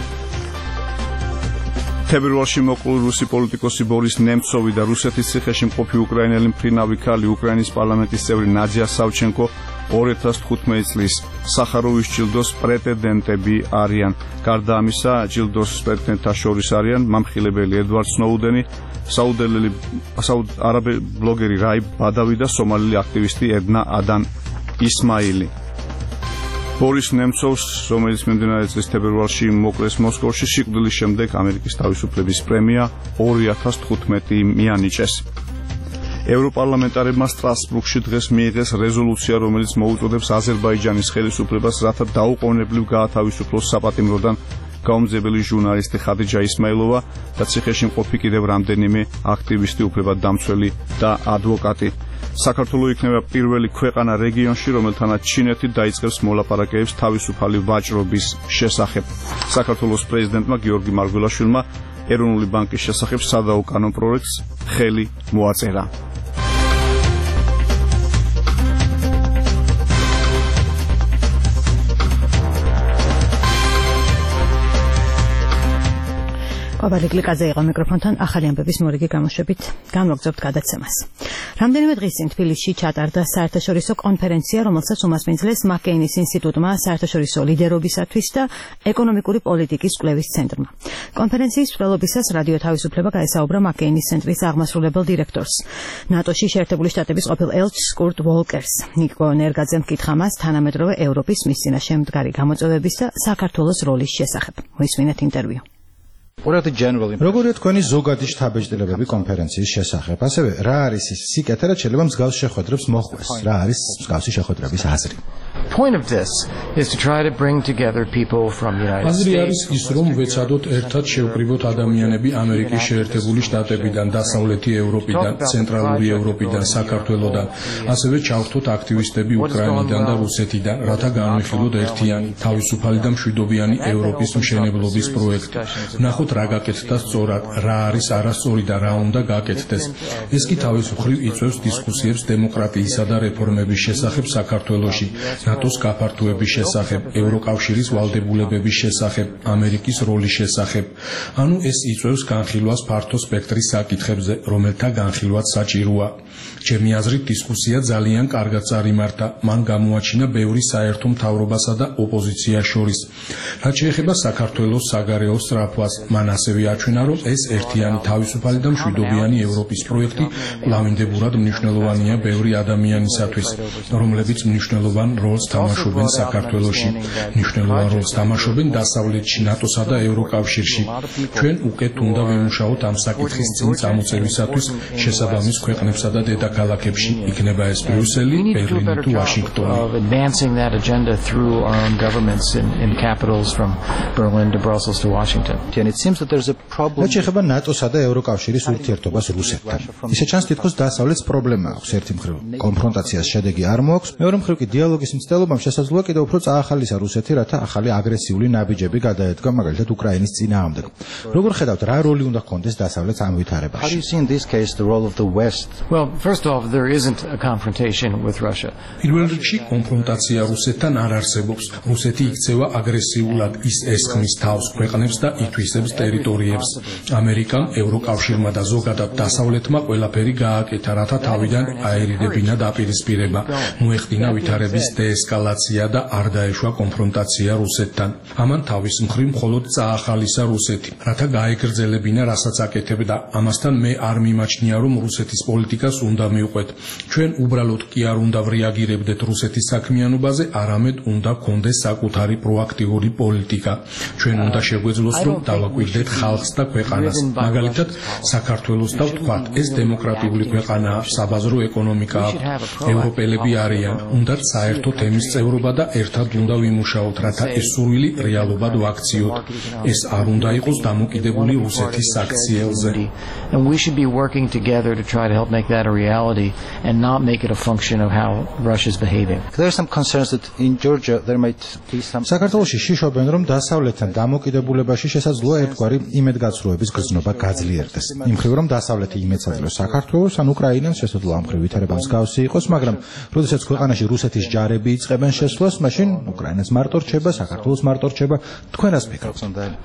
თებერვალში მოკლული რუსი პოლიტიკოსი ბორის ნემცოვი და რუსეთის ციხეში მყოფი უკრაინელი მფრინავი ქალი უკრაინის პარლამენტის წევრი ნადია სავჩენკო 2015 წლის სახაროვის ჯილდოს პრეტენდენტები არიან. გარდა ამისა, ჯილდოს პრეტენდენტთა შორის არიან მამხილებელი ედვარდ სნოუდენი, საუდელელი არაბი ბლოგერი რაი ბადავი და სომალელი აქტივისტი ედნა ადან ისმაილი. ბორის ნემცოვს, რომელიც მიმდინარე წლის თებერვალში მოკლეს მოსკოვში, სიკვდილის შემდეგ ამერიკის თავისუფლების პრემია 2015 მიანიჭეს. ევროპარლამენტარებმა სტრასბურგში დღეს მიიღეს რეზოლუცია, რომელიც მოუწოდებს აზერბაიჯანის ხელისუფლებას, რათა დაუყოვნებლივ გაათავისუფლოს საპატიმროდან გაუმძებელი ჟურნალისტი ხადიჯა ისმაილოვა და ციხეში მყოფი კიდევ რამდენიმე აქტივისტი, უფლებადდამცველი და ადვოკატი. საქართველო იქნება პირველი ქვეყანა რეგიონში, რომელთანაც ჩინეთი დაიწყებს მოლაპარაკებებს თავისუფალი ვაჭრობის შესახებ. საქართველოს პრეზიდენტმა გიორგი მარგველაშვილმა ეროვნული ბანკის შესახებ სადაო კანონპროექტს ხელი მოაწერა. კობა ლიკლიკაძე იყო მიკროფონთან ახალი ამბების მორიგი გამოშვებით. განვაგრძობთ გადაცემას. რამდენიმე დღის წინ თბილისში ჩატარდა საერთაშორისო კონფერენცია, რომელსაც უმასპინძლეს მაკეინის ინსტიტუტმა, საერთაშორისო ლიდერობისათვის და ეკონომიკური პოლიტიკის კვლევის ცენტრმა. კონფერენციის მსვლელობისას რადიო თავისუფლება გაესაუბრა მაკეინის ცენტრის აღმასრულებელ დირექტორს, ნატოში შეერთებული შტატების ყოფილ ელჩს კურტ ვოლკერს. ნიკო ნერგაძემ ჰკითხა მას თანამედროვე ევროპის მის წინაშე მდგარი გამოწვევების და საქართველოს როლის შესახებ. მოისმინეთ ინტერვიუ. როგორია თქვენი ზოგადი შთაბეჭდილებები კონფერენციის შესახებ? ასევე რა არის ის სიკეთე, რაც შეიძლება მსგავს შეხვედრებს მოჰყვეს? რა არის მსგავსი შეხვედრების აზრი? აზრი არის ის, რომ ვეცადოთ ერთად შევკრიბოთ ადამიანები ამერიკის შეერთებული შტატებიდან, დასავლეთი ევროპიდან, ცენტრალური ევროპიდან, საქართველოდან, ასევე ჩავხტოთ აქტივისტები უკრაინიდან და რუსეთიდან, რათა განვიხილოთ ერთიანი, თავისუფალი და მშვიდობიანი ევროპის მშენებლობის პროექტი. ნახოთ რა გაკეთდა სწორად, რა არის არასწორი და რა უნდა გაკეთდეს. ეს კი თავის მხრივ იწვევს დისკუსიებს დემოკრატიისა და რეფორმების შესახებ საქართველოში, ნატოს გაფართოების შესახებ, ევროკავშირის ვალდებულებების შესახებ, ამერიკის როლის შესახებ. ანუ ეს იწვევს განხილვას ფართო სპექტრის საკითხებზე, რომელთა განხილვაც საჭიროა. ჩემი აზრით დისკუსია ძალიან კარგად წარიმართა. მან გამოაჩინა ბევრი საერთო მთავრობასა და ოპოზიციას შორის. რაც შეეხება საქართველოს საგარეო სწრაფვას, მან ასევე აჩვენა, რომ ეს ერთიანი, თავისუფალი და მშვიდობიანი ევროპის პროექტი კვლავინდებურად მნიშვნელოვანია ბევრი ადამიანისათვის, რომლებიც მნიშვნელოვან როლს თამაშობენ საქართველოში, მნიშვნელოვან როლს თამაშობენ დასავლეთში, ნატოსა და ევროკავშირში. ჩვენ უკეთ უნდა ვიმუშაოთ ამ საკითხის წინ წამოწევისათვის შესაბამის ქვეყნებსა და დედაქალაქებში, იქნება ეს ბრიუსელი, ბერლინი თუ ვაშინგტონი. რაც შეეხება ნატოსა და ევროკავშირის ურთიერთობას რუსეთთან. ისე ჩანს, თითქოს დასავლეთს პრობლემა აქვს ერთი მხრივ. კონფრონტაციას შედეგი არ მოაქვს, მეორე მხრივ კი დიალოგის მცდელობა მოსახლეობამ შესაძლოა კიდევ უფრო წაახალისა რუსეთი, რათა ახალი აგრესიული ნაბიჯები გადაედგა მაგალითად უკრაინის წინააღმდეგ. როგორ ხედავთ, რა როლი უნდა ჰქონდეს დასავლეთს ამ ვითარებაში? Well, first off, there isn't a confrontation with Russia. პირველ რიგში კონფრონტაცია რუსეთთან არ არსებობს. რუსეთი იქცევა აგრესიულად, ის ესხმის თავს ქვეყნებს და ითვისებს ტერიტორიებს. ამერიკამ, ევროკავშირმა და ზოგადად დასავლეთმა ყველაფერი გააკეთა, რათა თავიდან აერიდებინა დაპირისპირება, მოეხდინა ვითარების დეესკალაცია და არ დაეშვა კონფრონტაცია რუსეთთან. ამან თავის მხრივ მხოლოდ წაახალისა რუსეთი, რათა გაეგრძელებინა რასაც აკეთებდა. ამასთან მე არ მიმაჩნია, რომ რუსეთის პოლიტიკას უნდა მივყვეთ. ჩვენ უბრალოდ კი არ უნდა ვრეაგირებდეთ რუსეთის საქმიანობაზე, არამედ უნდა გქონდეს საკუთარი პროაქტიული პოლიტიკა. ჩვენ უნდა შეგვეძლოს, რომ დავაკვირდეთ ხალხს და ქვეყანას. მაგალითად, საქართველოს და ვთქვათ, ეს დემოკრატიული ქვეყანაა, საბაზრო ეკონომიკა აქვს, ევროპელები არიან, უნდათ საერთო თემის წევრობა და ერთად უნდა ვიმუშაოთ, რათა ეს სურვილი რეალობად ვაქციოთ. ეს არ უნდა იყოს დამოკიდებული რუსეთის საქციელზე. And we should be working together to try to help make that a reality and not make it a function of how Russia is behaving. There are some concerns that in Georgia there might be some საქართველოში შიშობენ, რომ დასავლეთთან დამოკიდებულებაში შესაძლოა ერთგვარი იმედგაცრუების გრძნობა გაძლიერდეს. იმ მხრივ, რომ დასავლეთი იმედს აძლევს საქართველოს ან უკრაინას, შესაძლოა ამ მხრივ ვითარება მსგავსი იყოს, მაგრამ როდესაც ქვეყანაში რუსეთის ჯარები იწყებენ შესვლას, მაშინ უკრაინას მარტო რჩება, საქართველოს მარტო რჩება. თქვენ რას ფიქრობთ?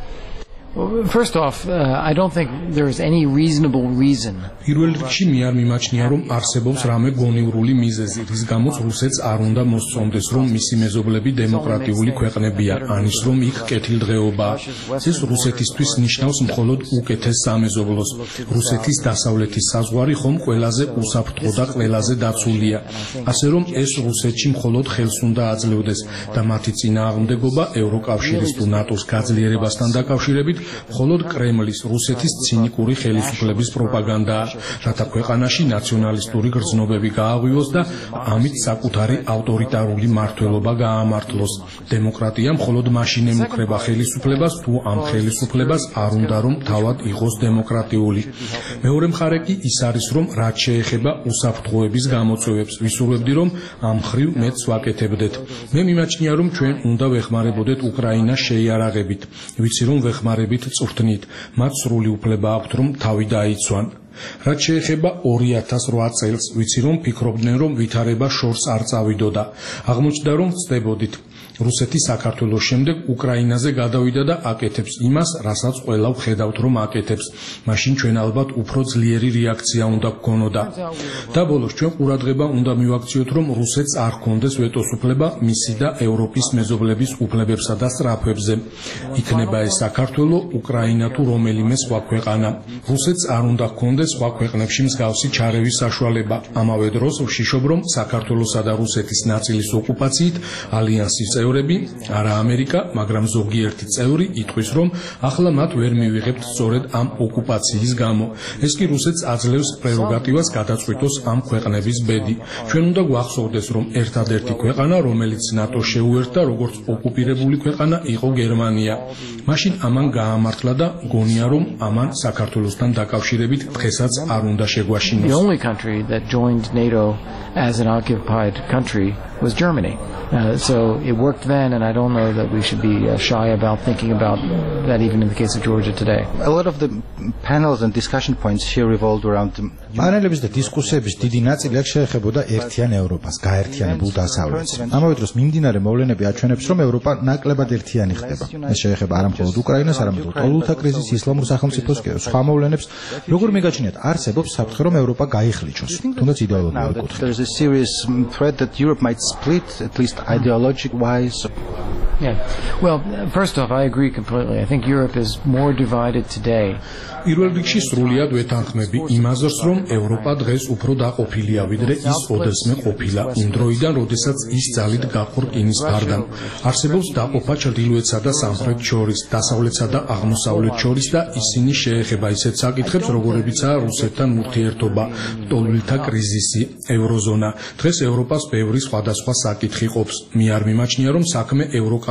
Well, first off, I don't think there is any reasonable reason. პირველ რიგში მე არ მიმაჩნია, რომ არსებობს რამე გონივრული მიზეზი, რის გამოც რუსეთს არ უნდა მოსწონდეს, რომ მისი მეზობლები დემოკრატიული ქვეყნებია, ან ის რომ იქ კეთილდღეობაა. ეს რუსეთისთვის ნიშნავს მხოლოდ უკეთეს სამეზობლოს. რუსეთის დასავლეთის საზღვარი ხომ ყველაზე უსაფრთხო და ყველაზე დაცულია. ასე რომ ეს რუსეთში მხოლოდ ხელს უნდა აძლევდეს და მათი წინააღმდეგობა ევროკავშირის თუ ნატოს გაძლიერებასთან დაკავშირებით მხოლოდ კრემლის, რუსეთის ცინიკური ხელისუფლების პროპაგანდაა, რათა ქვეყანაში ნაციონალისტური გრძნობები გააღვივოს და ამით საკუთარი ავტორიტარული მმართველობა გაამართლოს. დემოკრატია მხოლოდ მაშინ ემუქრება ხელისუფლებას, თუ ამ ხელისუფლებას არ უნდა რომ თავად იყოს დემოკრატიული. მეორე მხარე კი ის არის, რომ რაც შეეხება უსაფრთხოების გამოწვევებს, ვისურვებდი, რომ ამ მხრივ მეც ვაკეთებდეთ. მე მიმაჩნია, რომ ჩვენ უნდა ვეხმარებოდეთ უკრაინას შეიარაღებით. ვიცი, რომ ვეხმარებით წვრთნით, მათ სრული უფლება აქვთ, რომ თავი დაიცვან. რაც შეეხება 2008 წელს, ვიცი, რომ ფიქრობდნენ, რომ ვითარება შორს არ წავიდოდა. აღმოჩნდა, რომ ვწდებოდით. რუსეთი საქართველოს შემდეგ უკრაინაზე გადავიდა და აკეთებს იმას, რასაც ყველა ვხედავთ, რომ აკეთებს. მაშინ ჩვენ ალბათ უფრო ძლიერი რეაქცია უნდა გქონოდა. და ბოლოს ჩვენ ყურადღება უნდა მივაქციოთ, რომ რუსეთს არ ჰქონდეს ვეტოს უფლება მისი და ევროპის მეზობლების უფლებებსა და სწრაფებზე. იქნება ეს საქართველო, უკრაინა თუ რომელიმე სხვა ქვეყანა. რუსეთს არ უნდა ჰქონდეს სხვა ქვეყნებში მსგავსი ჩარევის საშუალება. ამავე დროს ვშიშობ, რომ საქართველოსა და რუსეთის ნაწილის ოკუპაციით ალიანსის წევრები, არა ამერიკა, მაგრამ ზოგიერთი წევრი იტყვის, რომ ახლა მათ ვერ მივიღებთ სწორედ ამ ოკუპაციის გამო. ეს კი რუსეთს აძლევს პრეროგატივას გადაწყვიტოს ამ ქვეყნების ბედი. ჩვენ უნდა გვახსოვდეს, რომ ერთადერთი ქვეყანა, რომელიც ნატოს შეუერთდა, როგორც ოკუპირებული ქვეყანა, იყო გერმანია. მაშინ ამან გაამართლა და გონია, რომ ამან საქართველოსთან დაკავშირებით დღესაც არ უნდა შეგვაშინოს. The only country that joined NATO as an occupied country was Germany. So it worked then, and I don't know that we should be shy about thinking about that even in the case of Georgia today. A lot of the panels and discussion points here revolved around პანელების და დისკუსიების დიდი ნაწილი აქ შეეხებოდა ერთიან ევროპას, გაერთიანებულ დასავლეთს. ამავე დროს მიმდინარე მოვლენები აჩვენებს, რომ ევროპა ნაკლებად ერთიანი ხდება. ეს შეეხება არა მხოლოდ უკრაინას, არამედ ლტოლვილთა კრიზისს, ისლამურ სახელმწიფოს და სხვა მოვლენებს. როგორ მიგაჩნიათ, არსებობს საფრთხე, რომ ევროპა გაიხლიჩოს, თუნდაც იდეოლოგიურ კუთხით. There is a serious threat that Europe might split, at least ideologic wise. Yeah. Well, first off, I agree completely. I think Europe is more divided today. პირველ რიგში სრულიად ვეთანხმები იმაზეც, რომ ევროპა დღეს უფრო დაყოფილია, ვიდრე ის ოდესმე ყოფილა. იმ დროიდან, როდესაც ის ძალით გაყო რკინის ფარდამ. არსებობს დაყოფა ჩრდილოეთსა და სამხრეთს შორის, დასავლეთსა და აღმოსავლეთს შორის და ისინი შეეხება ისეთ საკითხებს, როგორებიცაა რუსეთთან ურთიერთობა, ლტოლვილთა კრიზისი, ევროზონა. დღეს ევროპას ბევრი სხვადასხვა საკითხი ყოფს. მე არ მიმაჩნია, რომ საქმე ევროკავშირში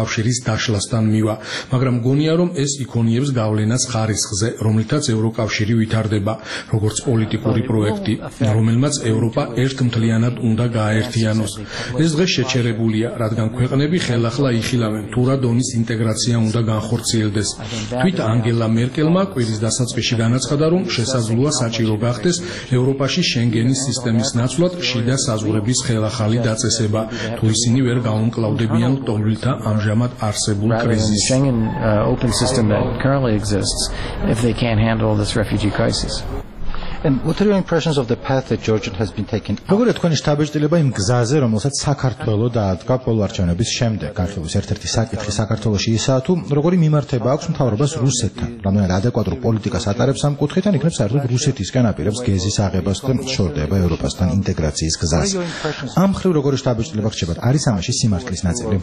ევროკავშირის დაშლასთან მივა, მაგრამ გონია რომ ეს იქონიებს გავლენას ხარისხზე, რომლითაც ევროკავშირი ვითარდება, როგორც პოლიტიკური პროექტი, რომელმაც ევროპა ერთმთლიანად უნდა გააერთიანოს. ეს დღეს შეჩერებულია, რადგან ქვეყნები ხელახლა იხილავენ თუ რა დონის ინტეგრაცია უნდა განხორციელდეს. თვით ანგელა მერკელმა კვირის დასაწყისში განაცხადა, რომ შესაძლოა საჭირო გახდეს ევროპაში შენგენის სისტემის ნაცვლად შიდა საზღვრების ხელახალი დაწესება, თუ ისინი ვერ გაუმკლავდებიან ლტოლვილთა ამჟამად არსებულ კრიზისს. And what are your impressions of the path that Georgia has been taken? როგორია თქვენი შთაბეჭდილება იმ გზაზე, რომელსაც საქართველო დაადგა პოლარჩევნების შემდეგ? განხილვის ერთ-ერთი საკითხი საქართველოში ისაა, თუ როგორი მიმართება აქვს მთავრობას რუსეთთან, რამდენად ადეკვატურ პოლიტიკას ატარებს ამ კუთხით, ან იქნებ საერთოდ რუსეთისგან აპირებს გეზის აღებას და შორდება ევროპასთან ინტეგრაციის გზას. ამ მხრივ როგორი შთაბეჭდილება გრჩებათ? არის ამაში სიმართლის ნაწილი?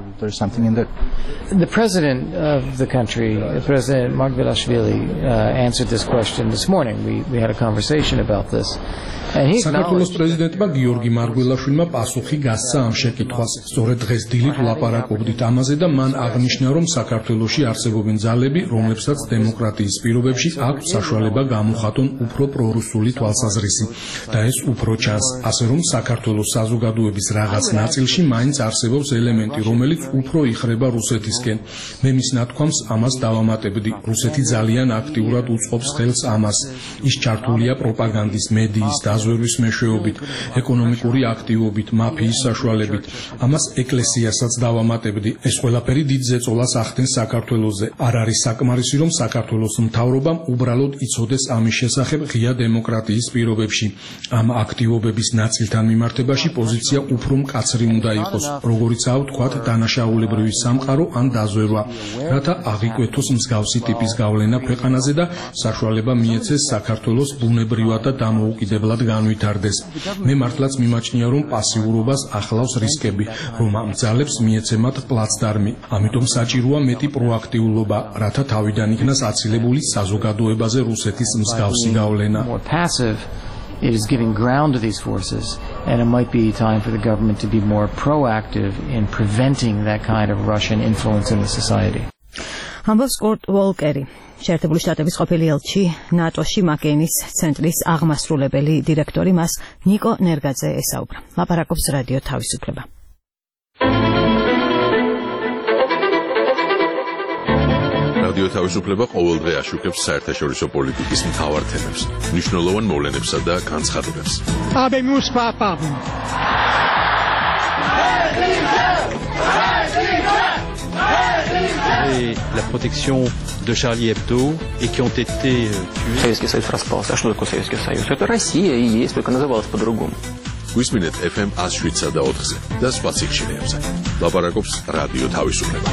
The president of the country, President Margvelashvili, answered this question this morning. We had a conversation about this. საქართველოს პრეზიდენტმა გიორგი მარგველაშვილმა პასუხი გასცა ამ შეკითხვას. სწორედ დღეს დილით ვლაპარაკობდით ამაზე და მან აღნიშნა, რომ საქართველოში არსებობენ ძალები, რომლებსაც დემოკრატიის პირობებში აქვს საშუალება გამოხატონ უფრო პრორუსული თვალსაზრისი და ეს უფრო ჩანს, ასე რომ საქართველოს საზოგადოების რაღაც ნაწილში მაინც არსებობს ელემენტი, რომელიც უფრო იხრება რუსეთისკენ. მე მის ნათქვამს ამას დავამატებდი. რუსეთი ძალიან აქტიურად უწყობს ხელს ამას. ის ჩართულია პროპაგანდის, მედიის და ზვერვის მეშვეობით, ეკონომიკური აქტივობით, მაფიის საშუალებით. ამას ეკლესიასაც დავამატებდი. ეს ყველაფერი დიდ ზეწოლას ახდენს საქართველოზე. არ არის საკმარისი, რომ საქართველოს მთავრობამ უბრალოდ იცოდეს ამის შესახებ ღია დემოკრატიის პირობებში. ამ აქტივობების ნაწილთან მიმართებაში პოზიცია უფრო მკაცრი უნდა იყოს, როგორიცაა ვთქვათ დანაშაულებრივი სამყარო ან დაზვერვა, რათა აღიკვეთოს მსგავსი ტიპის გავლენა ქვეყანაზე და საშუალება მიეცეს საქართველოს ბუნებრივად და დამოუკიდებლად განვითარდეს. მე მართლაც მიმაჩნია, რომ პასიურობას ახლავს რისკები, რომ ამ ძალებს მიეცემათ პლაცდარმი. ამიტომ საჭიროა მეტი პროაქტიულობა, რათა თავიდან იქნას აცილებული საზოგადოებაზე რუსეთის მსგავსი გავლენა. It is giving ground to these forces, and it might be time for the government to be more proactive in preventing that kind of Russian influence in the society. ამბობს კურტ ვოლკერი, შეერთებული შტატების ყოფილი ელჩი ნატოში მაკეინის ცენტრის აღმასრულებელი დირექტორი, მას ნიკო ნერგაძე ესაუბრა. ლაპარაკობს რადიო თავისუფლება. რადიო თავისუფლება ყოველდღე აშუქებს საერთაშორისო პოლიტიკის მთავარ თემებს, მნიშვნელოვან მოვლენებსა და განცხადებებს. Et la protection de Charlie Hebdo et qui ont été tués. Советский Союз распался. А что такое Советский Союз? Это Россия и есть, только называлась по-другому. გვისმინეთ FM 107 და 4-ზე და სხვა ციხეებზე. ლაპარაკობს რადიო თავისუფლება.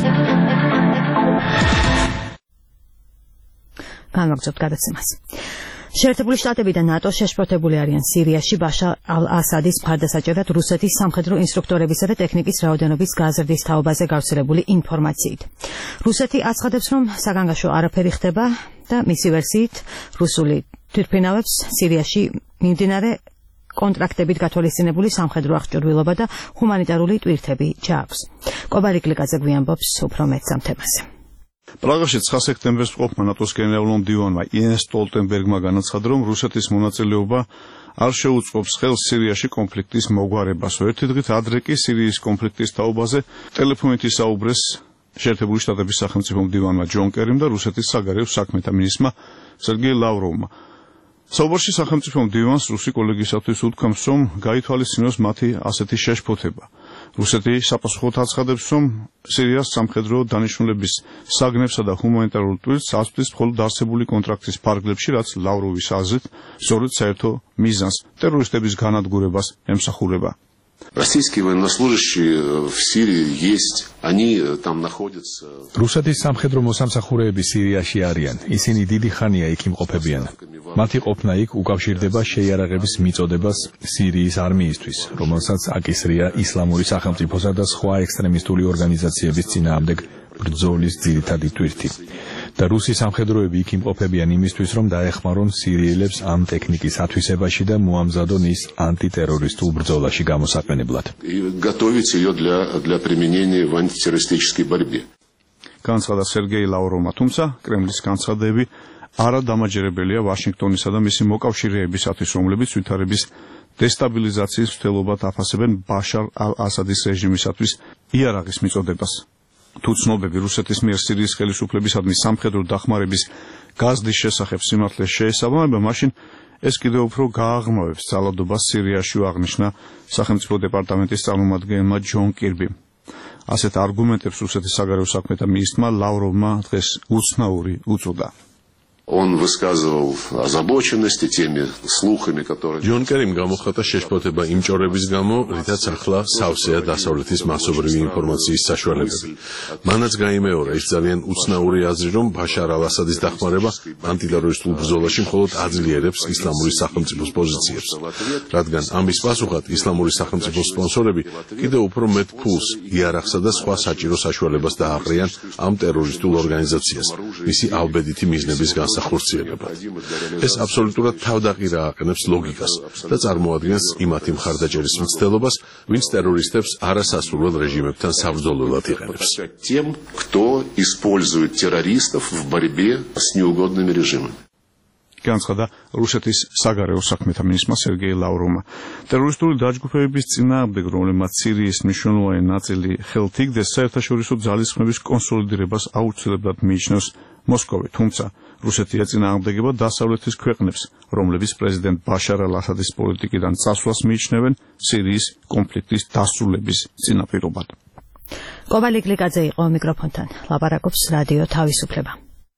განვაგრძობთ გადაცემას. შეერთებული შტატები და ნატო შეშფოთებული არიან სირიაში ბაშარ ალ-ასადის მხარდასაჭერად რუსეთის სამხედრო ინსტრუქტორებისა და ტექნიკის რაოდენობის გაზრდის თაობაზე გავრცელებული ინფორმაციით. რუსეთი აცხადებს, რომ საგანგაშო არაფერი ხდება და მისი ვერსიით რუსული თვითმფრინავებს სირიაში მიმდინარე კონტრაქტებით გათვალისწინებული სამხედრო აღჭურვილობა და ჰუმანიტარული ტვირთები ჩააქვს. კობარი გლიკაძე გვიანბობს უფრო მეტს ამ თემაზე. პრაღაში 9 სექტემბერს მყოფმა ნატოს გენერალურმა მდივანმა იენს სტოლტენბერგმა განაცხადა, რომ რუსეთის მონაწილეობა არ შეუწყობს ხელს სირიაში კონფლიქტის მოგვარებას. ერთი დღით ადრე კი სირიის კონფლიქტის თაობაზე ტელეფონით ისაუბრეს შეერთებული შტატების სახელმწიფო მდივანმა ჯონ კერიმ და რუსეთის საგარეო საქმეთა მინისტრმა სერგეი ლავროვმა. საუბარში სახელმწიფო მდივანს რუსი კოლეგისათვის უთქვამს, რომ გაითვალისწინოს მათი ასეთი შეშფოთება. რუსეთი საპასუხოდ აცხადებს, რომ სირიას სამხედრო დანიშნულების საგნებსა და ჰუმანიტარულ ტვირთს აწვდის მხოლოდ არსებული კონტრაქტის ფარგლებში, რაც ლავროვის აზრით სწორედ საერთო მიზანს ტერორისტების განადგურებას ემსახურება. Российские военнослужащие в Сирии есть, они там находятся. რუსეთის სამხედრო მოსამსახურეები სირიაში არიან. ისინი დიდი ხანია იქ იმყოფებიან. მათი ყოფნა იქ უკავშირდება შეიარაღების მიწოდებას სირიის არმიისთვის, რომელსაც აკისრია ისლამური სახელმწიფოსა და სხვა ექსტრემისტული ორგანიზაციების წინააღმდეგ ბრძოლის ძირითადი ტვირთი. და რუსი სამხედროები იქ იმყოფებიან იმისთვის, რომ დაეხმარონ სირიელებს ამ ტექნიკის ათვისებაში და მოამზადონ ის ანტიტერორისტულ ბრძოლაში გამოსაყენებლად. Готовить ее для применения в антитеррористической борьбе. განცხადა სერგეი ლავროვმა, თუმცა კრემლის განცხადები არადამაჯერებელია ვაშინგტონისა და მისი მოკავშირეებისათვის, რომლებიც ვითარების დესტაბილიზაციის მცდელობად აფასებენ ბაშარ ალ-ასადის რეჟიმისათვის იარაღის მიწოდებას. თუ ცნობები რუსეთის მიერ სირიის ხელისუფლებისადმი სამხედრო დახმარების გაზრდის შესახებ სიმართლეს შეესაბამება, მაშინ ეს კიდევ უფრო გააღრმავებს ძალადობას სირიაში, აღნიშნა სახელმწიფო დეპარტამენტის წარმომადგენელმა ჯონ კირბიმ. ასეთ არგუმენტებს რუსეთის საგარეო საქმეთა მინისტრმა ლავროვმა დღეს უცნაური უწოდა. Он высказывал озабоченность теми слухами, которые... ჯონ კერიმ გამოხატა შეშფოთება იმ ჭორების გამო, რითაც ახლა სავსეა დასავლეთის მასობრივი ინფორმაციის საშუალებები. მანაც გაიმეორა ის ძალიან უცნაური აზრი, რომ ბაშარ ალ-ასადის დახმარება ანტიტერორისტულ ბრძოლაში მხოლოდ აძლიერებს ისლამური სახელმწიფოს პოზიციებს, რადგან ამის პასუხად ისლამური სახელმწიფოს სპონსორები კიდევ უფრო მეტ ფულს, იარაღსა და სხვა საჭირო საშუალებას დააყრიან ამ ტერორისტულ ორგანიზაციას, მისი ალბედითი მიზნების განსახორციელებად. ეს აბსოლუტურად თავდაყირა აყენებს ლოგიკას და წარმოადგენს იმათი მხარდაჭერის მცდელობას, ვინც ტერორისტებს არასასურველ რეჟიმებთან საბრძოლველად იყენებს. Тем, кто использует террористов в борьбе с неугодными режимами. განცხადა რუსეთის საგარეო საქმეთა მინისტრმა სერგეი ლავროვმა. ტერორისტული დაჯგუფებების წინააღმდეგ, რომლებმაც სირიის მნიშვნელოვანი ნაწილი ხელთ იგდეს, საერთაშორისო ძალისხმების კონსოლიდირებას აუცილებლად მიიჩნევს მოსკოვი, თუმცა რუსეთი ეწინააღმდეგება დასავლეთის ქვეყნებს, რომლებიც პრეზიდენტ ბაშარ ალ-ასადის პოლიტიკიდან წასვლას მიიჩნევენ სირიის კონფლიქტის დასრულების წინაპირობად. კობალი გლიკაძე იყო მიკროფონთან. ლაპარაკობს რადიო თავისუფლება.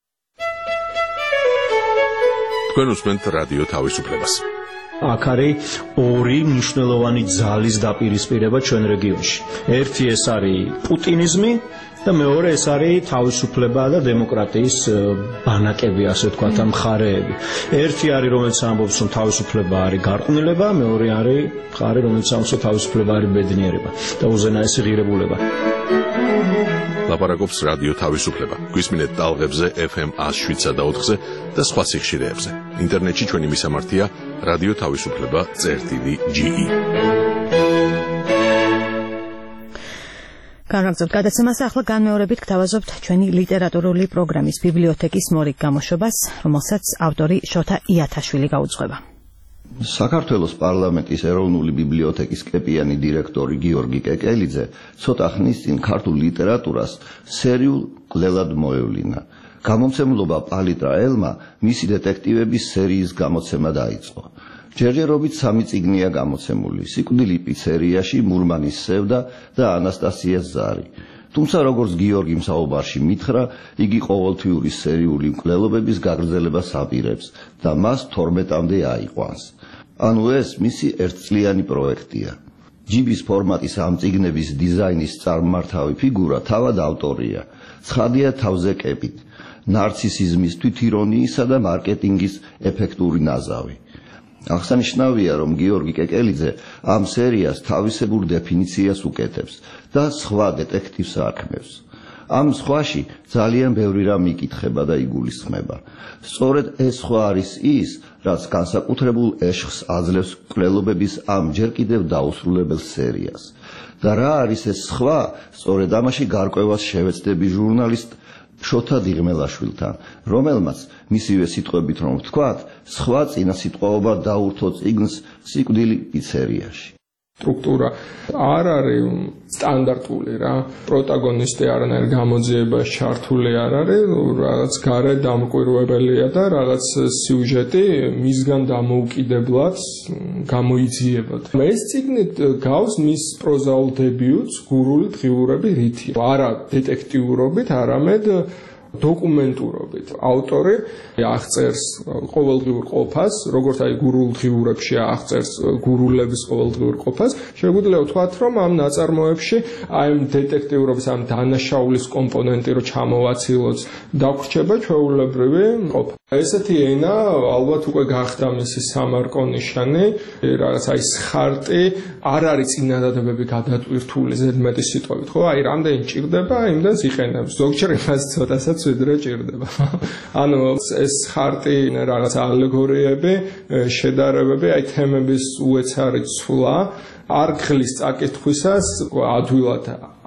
თქვენ უსმენთ რადიო თავისუფლებას. აქ არის ორი მნიშვნელოვანი ძალის დაპირისპირება ჩვენ რეგიონში. ერთი ეს არის პუტინიზმი და მეორე ეს არის თავისუფლება და დემოკრატიის ბანაკები, ასე ვთქვათ, ამ მხარეები. ერთი არის, რომელიც ამბობს, რომ თავისუფლება არის გარყვნილება, მეორე არის მხარე, რომელიც ამბობს, რომ თავისუფლება არის ბედნიერება და უზენაესი ღირებულება. ლაპარაკობს რადიო თავისუფლება. გვისმინეთ ტალღებზე FM 107-სა და 4-ზე და სხვა სიხშირეებზე. ინტერნეტში ჩვენი მისამართია რადიო თავისუფლება.ge. განაგრძობთ გადაცემას, ახლა განმეორებით გთავაზობთ ჩვენი ლიტერატურული პროგრამის ბიბლიოთეკის მორიგ გამოშვებას, რომელსაც ავტორი შოთა იათაშვილი გაუძღვება. საქართველოს პარლამენტის ეროვნული ბიბლიოთეკის კეპიანი დირექტორი გიორგი კეკელიძე ცოტა ხნის წინ ქართულ ლიტერატურას სერიულ კვლელად მოევლინა. გამომცემლობა პალიტრა ელმა მისი დეტექტივების სერიის გამოცემა დაიწყო. ჯერჯერობით 3 წიგნია გამოცემული: სიკვდილი პიცერიაში, მურმანის სევდა და ანასტასიას ზარი. თუმცა როგორც გიორგიმ საუბარში მითხრა, იგი ყოველთვიური სერიული მკვლელობების გაგრძელებას აპირებს და მას 12-მდე აიყვანს. ანუ ეს მისი ერთწლიანი პროექტია. ჯიბის ფორმატის ამ წიგნების დიზაინის წარმმართავი ფიგურა თავად ავტორია. ცხადია თავზე კეპით, ნარცისიზმის, თვითირონიისა და მარკეტინგის ეფექტური ნაზავი. აღსანიშნავია, რომ გიორგი კეკელიძე ამ სერიას თავისებურ დეფინიციას უკეთებს და სხვა დეტექტივს არქმევს. ამ სხვაში ძალიან ბევრი რამ იკითხება და იგულისხმება. სწორედ ეს სხვა არის ის, რაც განსაკუთრებულ ეშხს აძლევს მკვლელობების ამ ჯერ კიდევ დაუსრულებელ სერიას. და რა არის ეს სხვა, სწორედ ამაში გარკვევას შევეცდები ჟურნალისტ შოთა დიღმელაშვილთან, რომელმაც მისივე სიტყვებით რომ ვთქვათ, სხვა წინასიტყვაობა დაურთო წიგნს სიკვდილი პიცერიაში. სტრუქტურა არ არის სტანდარტული რა. პროტაგონისტი არანაირ გამოძიებას ჩართული არ არის, რაღაც გარე დამკვირვებელია და რაღაც სიუჟეტი მისგან დამოუკიდებლად გამოიძიებათ. ეს წიგნი გავს მის პროზაულ დებიუტს გურული დღიურები რითი. არა დეტექტიურობით, არამედ დოკუმენტურობით. ავტორი აღწერს ყოველდღიურ ყოფას, როგორც აი გურულ დღიურებში აღწერს გურულების ყოველდღიურ ყოფას. შეგვიძლია ვთქვათ, რომ ამ ნაწარმოებში აი დეტექტიურობის ამ დანაშაულის კომპონენტი რო ჩამოვაცილოთ, დაგვრჩება ჩვეულებრივი ყოფა. ესეთი ენა ალბათ უკვე გახდა მისი სამარკო ნიშანი, რაღაც აი ხარტი არ არის წინადადებები გადატვირთული ზედმეტი სიტყვებით, ხო? აი რამდენი ჭირდება, იმდენს იყენებს. ზოგჯერ იმას ცოტასაც ვიდრე ჭირდება. ანუ ეს ხარტი რაღაც ალეგორიები, შედარებები, აი თემების უეცარი ცვლა არ ხლის წაკითხვისას ადვილად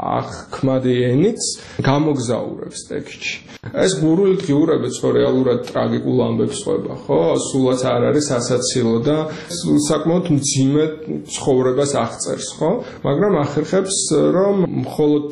ახმადი ენიც გამოგზაურებს ტექსტში. ეს გურული დღიურებიც ხო რეალურად ტრაგიკულ ამბებს ყვება, ხო? სულაც არ არის ასაცილო და საკმაოდ მძიმე ცხოვრებას აღწერს, ხო? მაგრამ ახერხებს, რომ მხოლოდ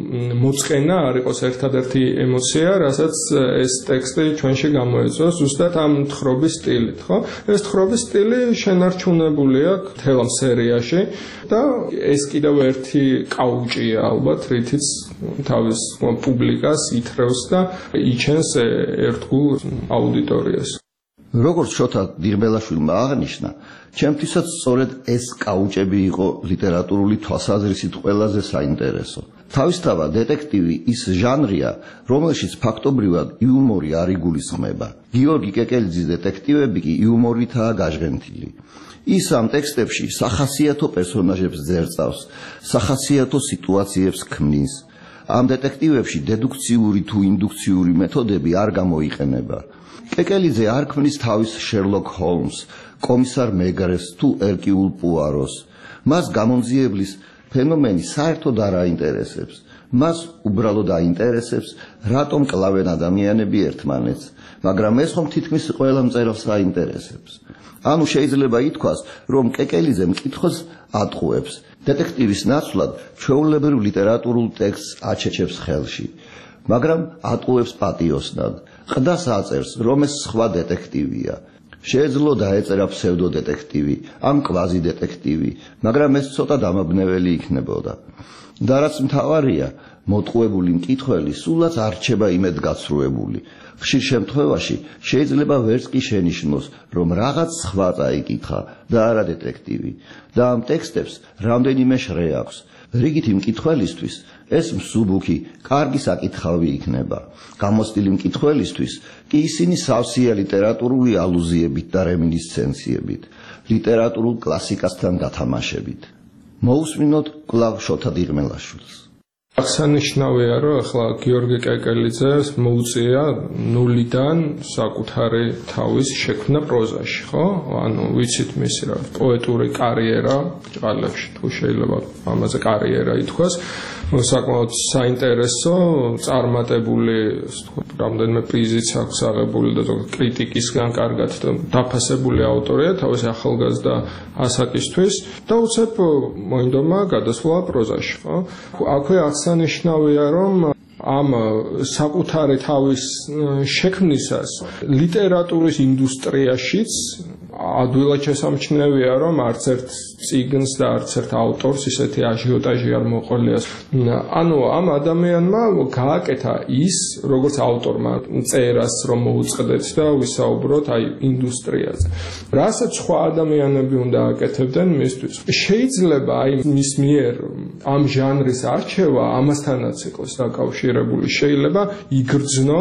მოწყენა არ იყოს ერთადერთი ემოცია, რასაც ეს ტექსტი ჩვენში გამოეწვა, ზუსტად ამ თხრობის სტილით, ხო? ეს თხრობის სტილი შენარჩუნებულია მთელ ამ სერიაში და ეს კიდევ ერთი კაუჭია ალბათ, რითიც თავის პუბლიკას ითრევს და იჩენს ერთგულ აუდიტორიას. როგორც შოთა დირბელაშვილმა აღნიშნა, ჩემთვისაც სწორედ ეს კაუჭები იყო ლიტერატურული თვალსაზრისით ყველაზე საინტერესო. თავისთავად დეტექტივი ის ჟანრია, რომელშიც ფაქტობრივად იუმორი არ იგულისხმება. გიორგი კეკელიძის დეტექტივები კი იუმორითაა გაჟღენთილი. ის ამ ტექსტებში სახასიათო პერსონაჟებს ძერწავს, სახასიათო სიტუაციებს ქმნის. ამ დეტექტივებში დედუქციური თუ ინდუქციური მეთოდები არ გამოიყენება. კეკელიძე არ ქმნის თავის შერლოკ ჰოლმს, კომისარ მეგრეს თუ ერკიულ პუაროს. მას გამომძიებლის ფენომენი საერთოდ არ აინტერესებს. მას უბრალოდ აინტერესებს, რატომ კლავენ ადამიანები ერთმანეთს, მაგრამ ეს ხომ თითქმის ყველა მწერალს აინტერესებს. ანუ შეიძლება ითქვას, რომ კეკელიძე მკითხოს ატყუებს. დეტექტივის ნაცვლად ჩვეულებრივ ლიტერატურულ ტექსტს აჩეჩებს ხელში, მაგრამ ატყუებს პატიოსნად. ყდას აწერს, რომ ეს სხვა დეტექტივია. შეეძლო დაეწერა ფსევდო დეტექტივი, ან კვაზი დეტექტივი, მაგრამ ეს ცოტა დამაბნეველი იქნებოდა. და რაც მთავარია, მოტყუებული მკითხველი სულაც არ რჩება იმედგაცრუებული. ხშირ შემთხვევაში შეიძლება ვერც კი შენიშნოს, რომ რაღაც სხვა წაიკითხა და არა დეტექტივი. და ამ ტექსტებს რამდენიმე შრე აქვს. რიგითი მკითხველისთვის ეს მსუბუქი, კარგი საკითხავი იქნება. გამოცდილი მკითხველისთვის კი ისინი სავსეა ლიტერატურული ალუზიებით და რემინისცენციებით, ლიტერატურულ კლასიკასთან გათამაშებით. მოусმინოთ კვლავ შოთა დიღმელაშვილს. აღსანიშნავია, რომ ახლა გიორგი კეკელიძეს მოუწია ნულიდან საკუთარი თავის შექმნა პროზაში, ხო? ანუ ვიცით მისი რა პოეტური კარიერა ჭყალებში, თუ შეიძლება ამაზე კარიერა ითქვას, საკმაოდ საინტერესო, წარმატებული, რამდენიმე პრიზიც აქვს აღებული და კრიტიკისგან კარგად დაფასებული ავტორია თავის ახალგაზრდა ასაკისთვის და უცებ მოინდომა გადასვლა პროზაში, ხო? აქვე აღსანიშნავია, რომ ამ საკუთარი თავის შექმნისას ლიტერატურის ინდუსტრიაშიც ადვილად შესამჩნევია, რომ არც ერთ წიგნს და არც ერთ ავტორს ისეთი აჟიოტაჟი არ მოყოლია. ანუ ამ ადამიანმა გააკეთა ის, როგორც ავტორმა წერას რომ მოუწყდეთ და ვისაუბროთ აი ინდუსტრიაზე. რასაც სხვა ადამიანები უნდა აკეთებდნენ მისთვის. შეიძლება აი მის მიერ ამ ჟანრის არჩევა ამასთანაც იყოს დაკავშირებული. შეიძლება იგრძნო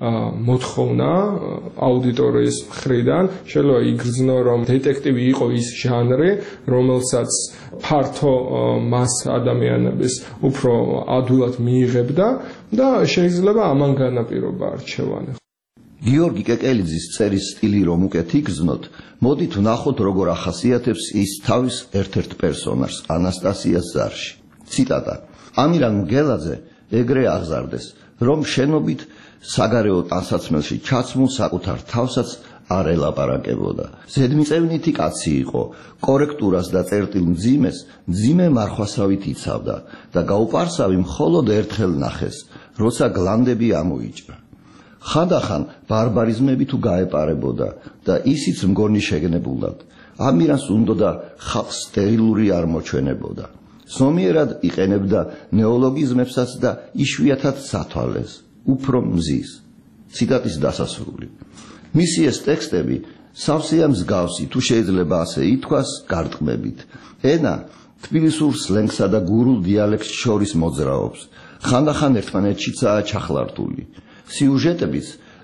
მოთხოვნა აუდიტორიის მხრიდან, შეიძლება იგრძნო, რომ დეტექტივი იყო ის ჟანრი, რომელსაც ფართო მას ადამიანების უფრო ადვილად მიიღებდა და შეიძლება ამან განაპირობა არჩევანი. გიორგი კეკელიძის წერის სტილი რომ უკეთ იგრძნოთ, მოდით ვნახოთ როგორ ახასიათებს ის თავის ერთ-ერთ პერსონაჟს ანასტასიას ზარში. ციტატა: ამირან მგელაძე ეგრე აღზარდეს, რომ შენობით საგარეო ტანსაცმელში ჩაცმულ საკუთარ თავსაც არ ელაპარაკებოდა. ზედმიწევნითი კაცი იყო, კორექტურას და წერტილ მძიმეს მძიმე მარხვასავით იცავდა და გაუპარსავი მხოლოდ ერთხელ ნახეს, როცა გლანდები ამოიჭრა. ხანდახან ბარბარიზმები თუ გაეპარებოდა და ისიც მგონი შეგნებულად. ამირანს უნდოდა ხალხს სტერილური არ მოჩვენებოდა. ზომიერად იყენებდა ნეოლოგიზმებსაც და იშვიათად სათვალეს, უფრო მზის. ციტატის დასასრული. მისი ეს ტექსტები სავსეა მსგავსი, თუ შეიძლება ასე ითქვას, გარტყმებით. ენა თბილისურ სლენგსა და გურულ დიალექტს შორის მოძრაობს. ხანდახან ერთმანეთშიცაა ჩახლართული. სიუჟეტებიც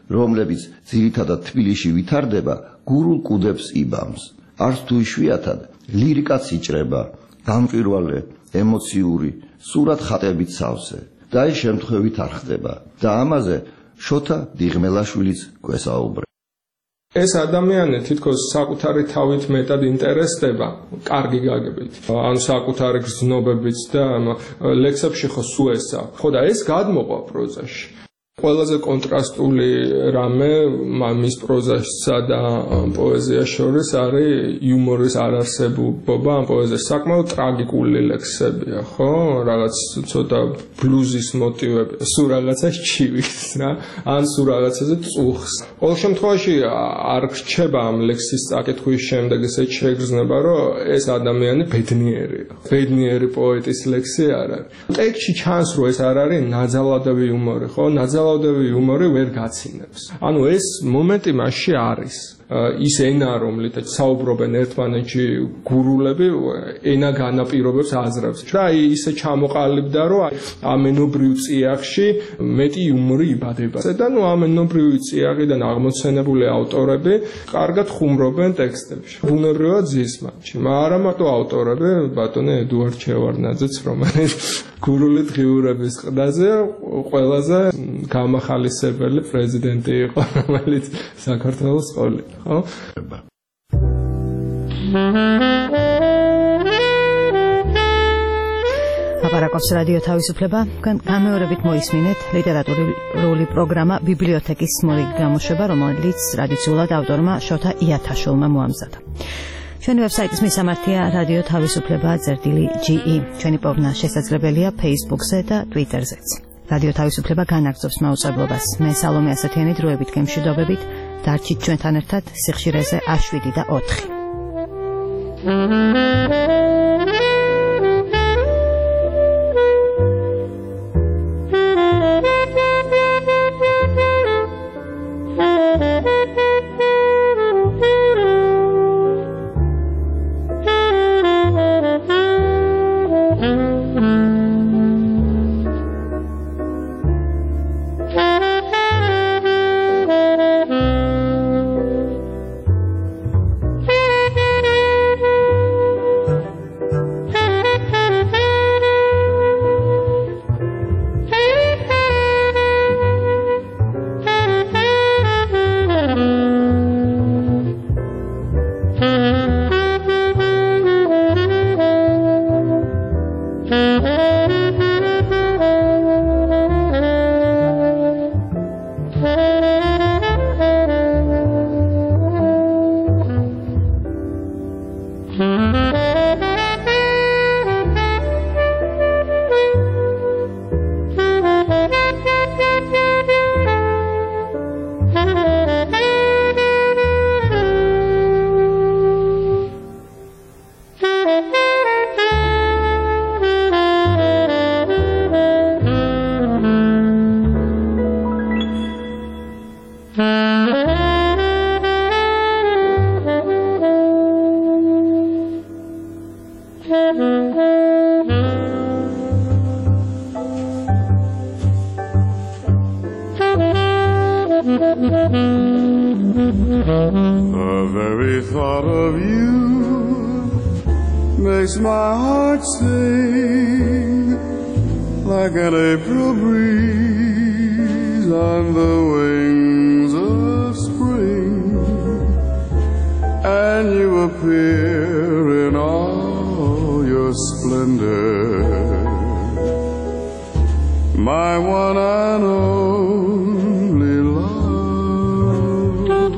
რომლებიც ძირითადად თბილისში ვითარდება, გურულ კუდებს იბამს. არც თუ იშვიათად ლირიკაც იჭრება, გამჭვირვალე, ემოციური, სურათ ხატებით სავსე. და ეს შემთხვევით არ ხდება. და ამაზე შოთა დიღმელაშვილიც გვესაუბრებს. ეს ადამიანი თითქოს საკუთარი თავით მეტად ინტერესდება კარგი გაგებით. ან საკუთარი გრძნობებით და ლექსებში ხო სულ ესა. ხო და ეს გადმოყვა პროზაში. ყველაზე კონტრასტული რამე მის პროზასა და პოეზიას შორის არის იუმორის არარსებობა ამ პოეზიაში. საკმაოდ ტრაგიკული ლექსებია, ხო? რაღაც ცოტა ბლუზის მოტივები, სულ რაღაცას ჩივის რა, ან სულ რაღაცაზე წუხს. ყოველ შემთხვევაში არ რჩება ამ ლექსის წაკითხვის შემდეგ ესეთ შეგრძნება, რომ ეს ადამიანი ბედნიერია. ბედნიერი პოეტის ლექსი არ არის. ტექსტში ჩანს, რომ ეს არ არის ნაძალადევი იუმორი, ხო? ნაძალადევი იუმორი ვერ გაცინებს. ანუ ეს მომენტი მასში არის. ის ენა, რომლითაც საუბრობენ ერთმანეთში გურულები, ენა განაპირობებს აზრებს. და ისე ჩამოყალიბდა, რომ ამ ენობრივ წიაღში მეტი იუმორი იბადება. და ამ ენობრივი წიაღიდან აღმოცენებული ავტორები კარგად ხუმრობენ ტექსტებში. ბუნებრივად ზის მათში. არა მარტო ავტორები, ბატონი ედუარდ ჩევარდნაძეც, რომელიც გურული დღიურების ყდაზე ყველაზე გამახალისებელი პრეზიდენტი იყო, რომელიც საქართველოს ყოლია. ხო? აპარაკობს რადიო თავისუფლება. გამეორებით მოისმინეთ ლიტერატურული პროგრამა ბიბლიოთეკის მორიგი გამოშვება, რომელიც ტრადიციულად ავტორმა შოთა იათაშვილმა მოამზადა. ჩვენი ვებსაიტის მისამართია რადიო თავისუფლება.ge. ჩვენი პოვნა შესაძლებელია Facebook-ზე და Twitter-ზეც. რადიო თავისუფლება განაგრძობს მაუწყებლობას. მე სალომე ასათიანი დროებით გემშვიდობებით. დარჩით ჩვენთან ერთად სიხშირეზე A7 და 4. The very thought of you makes my heart sing like an April breeze on the wings of spring, and you appear in all your splendor, my one and only love.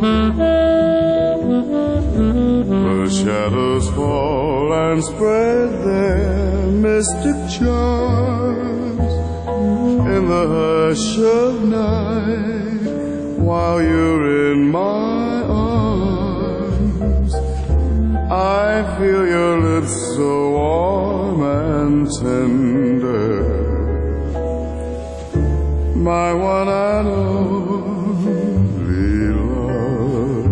The shadows fall and spread their mystic charms in the hush of night while you're in my arms. I feel your lips so warm and tender, my one and only love.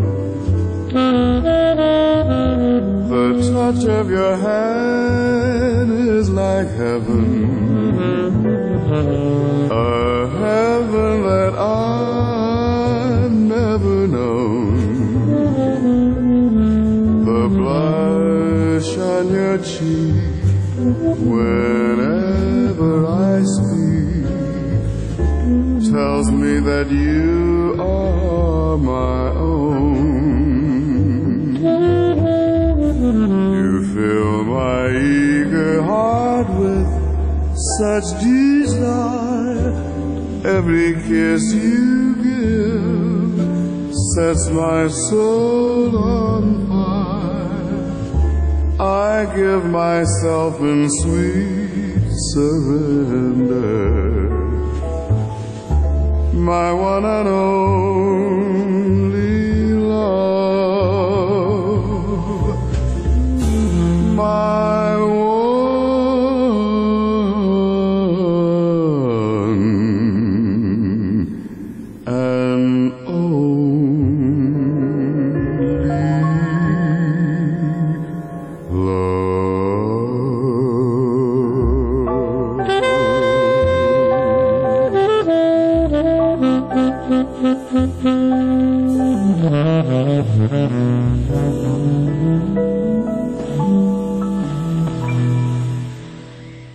The touch of your hand is like heaven, a heaven that I your cheek whenever I speak tells me that you are my own. You fill my eager heart with such desire. Every kiss you give sets my soul on fire. I give myself in sweet surrender. My one and only.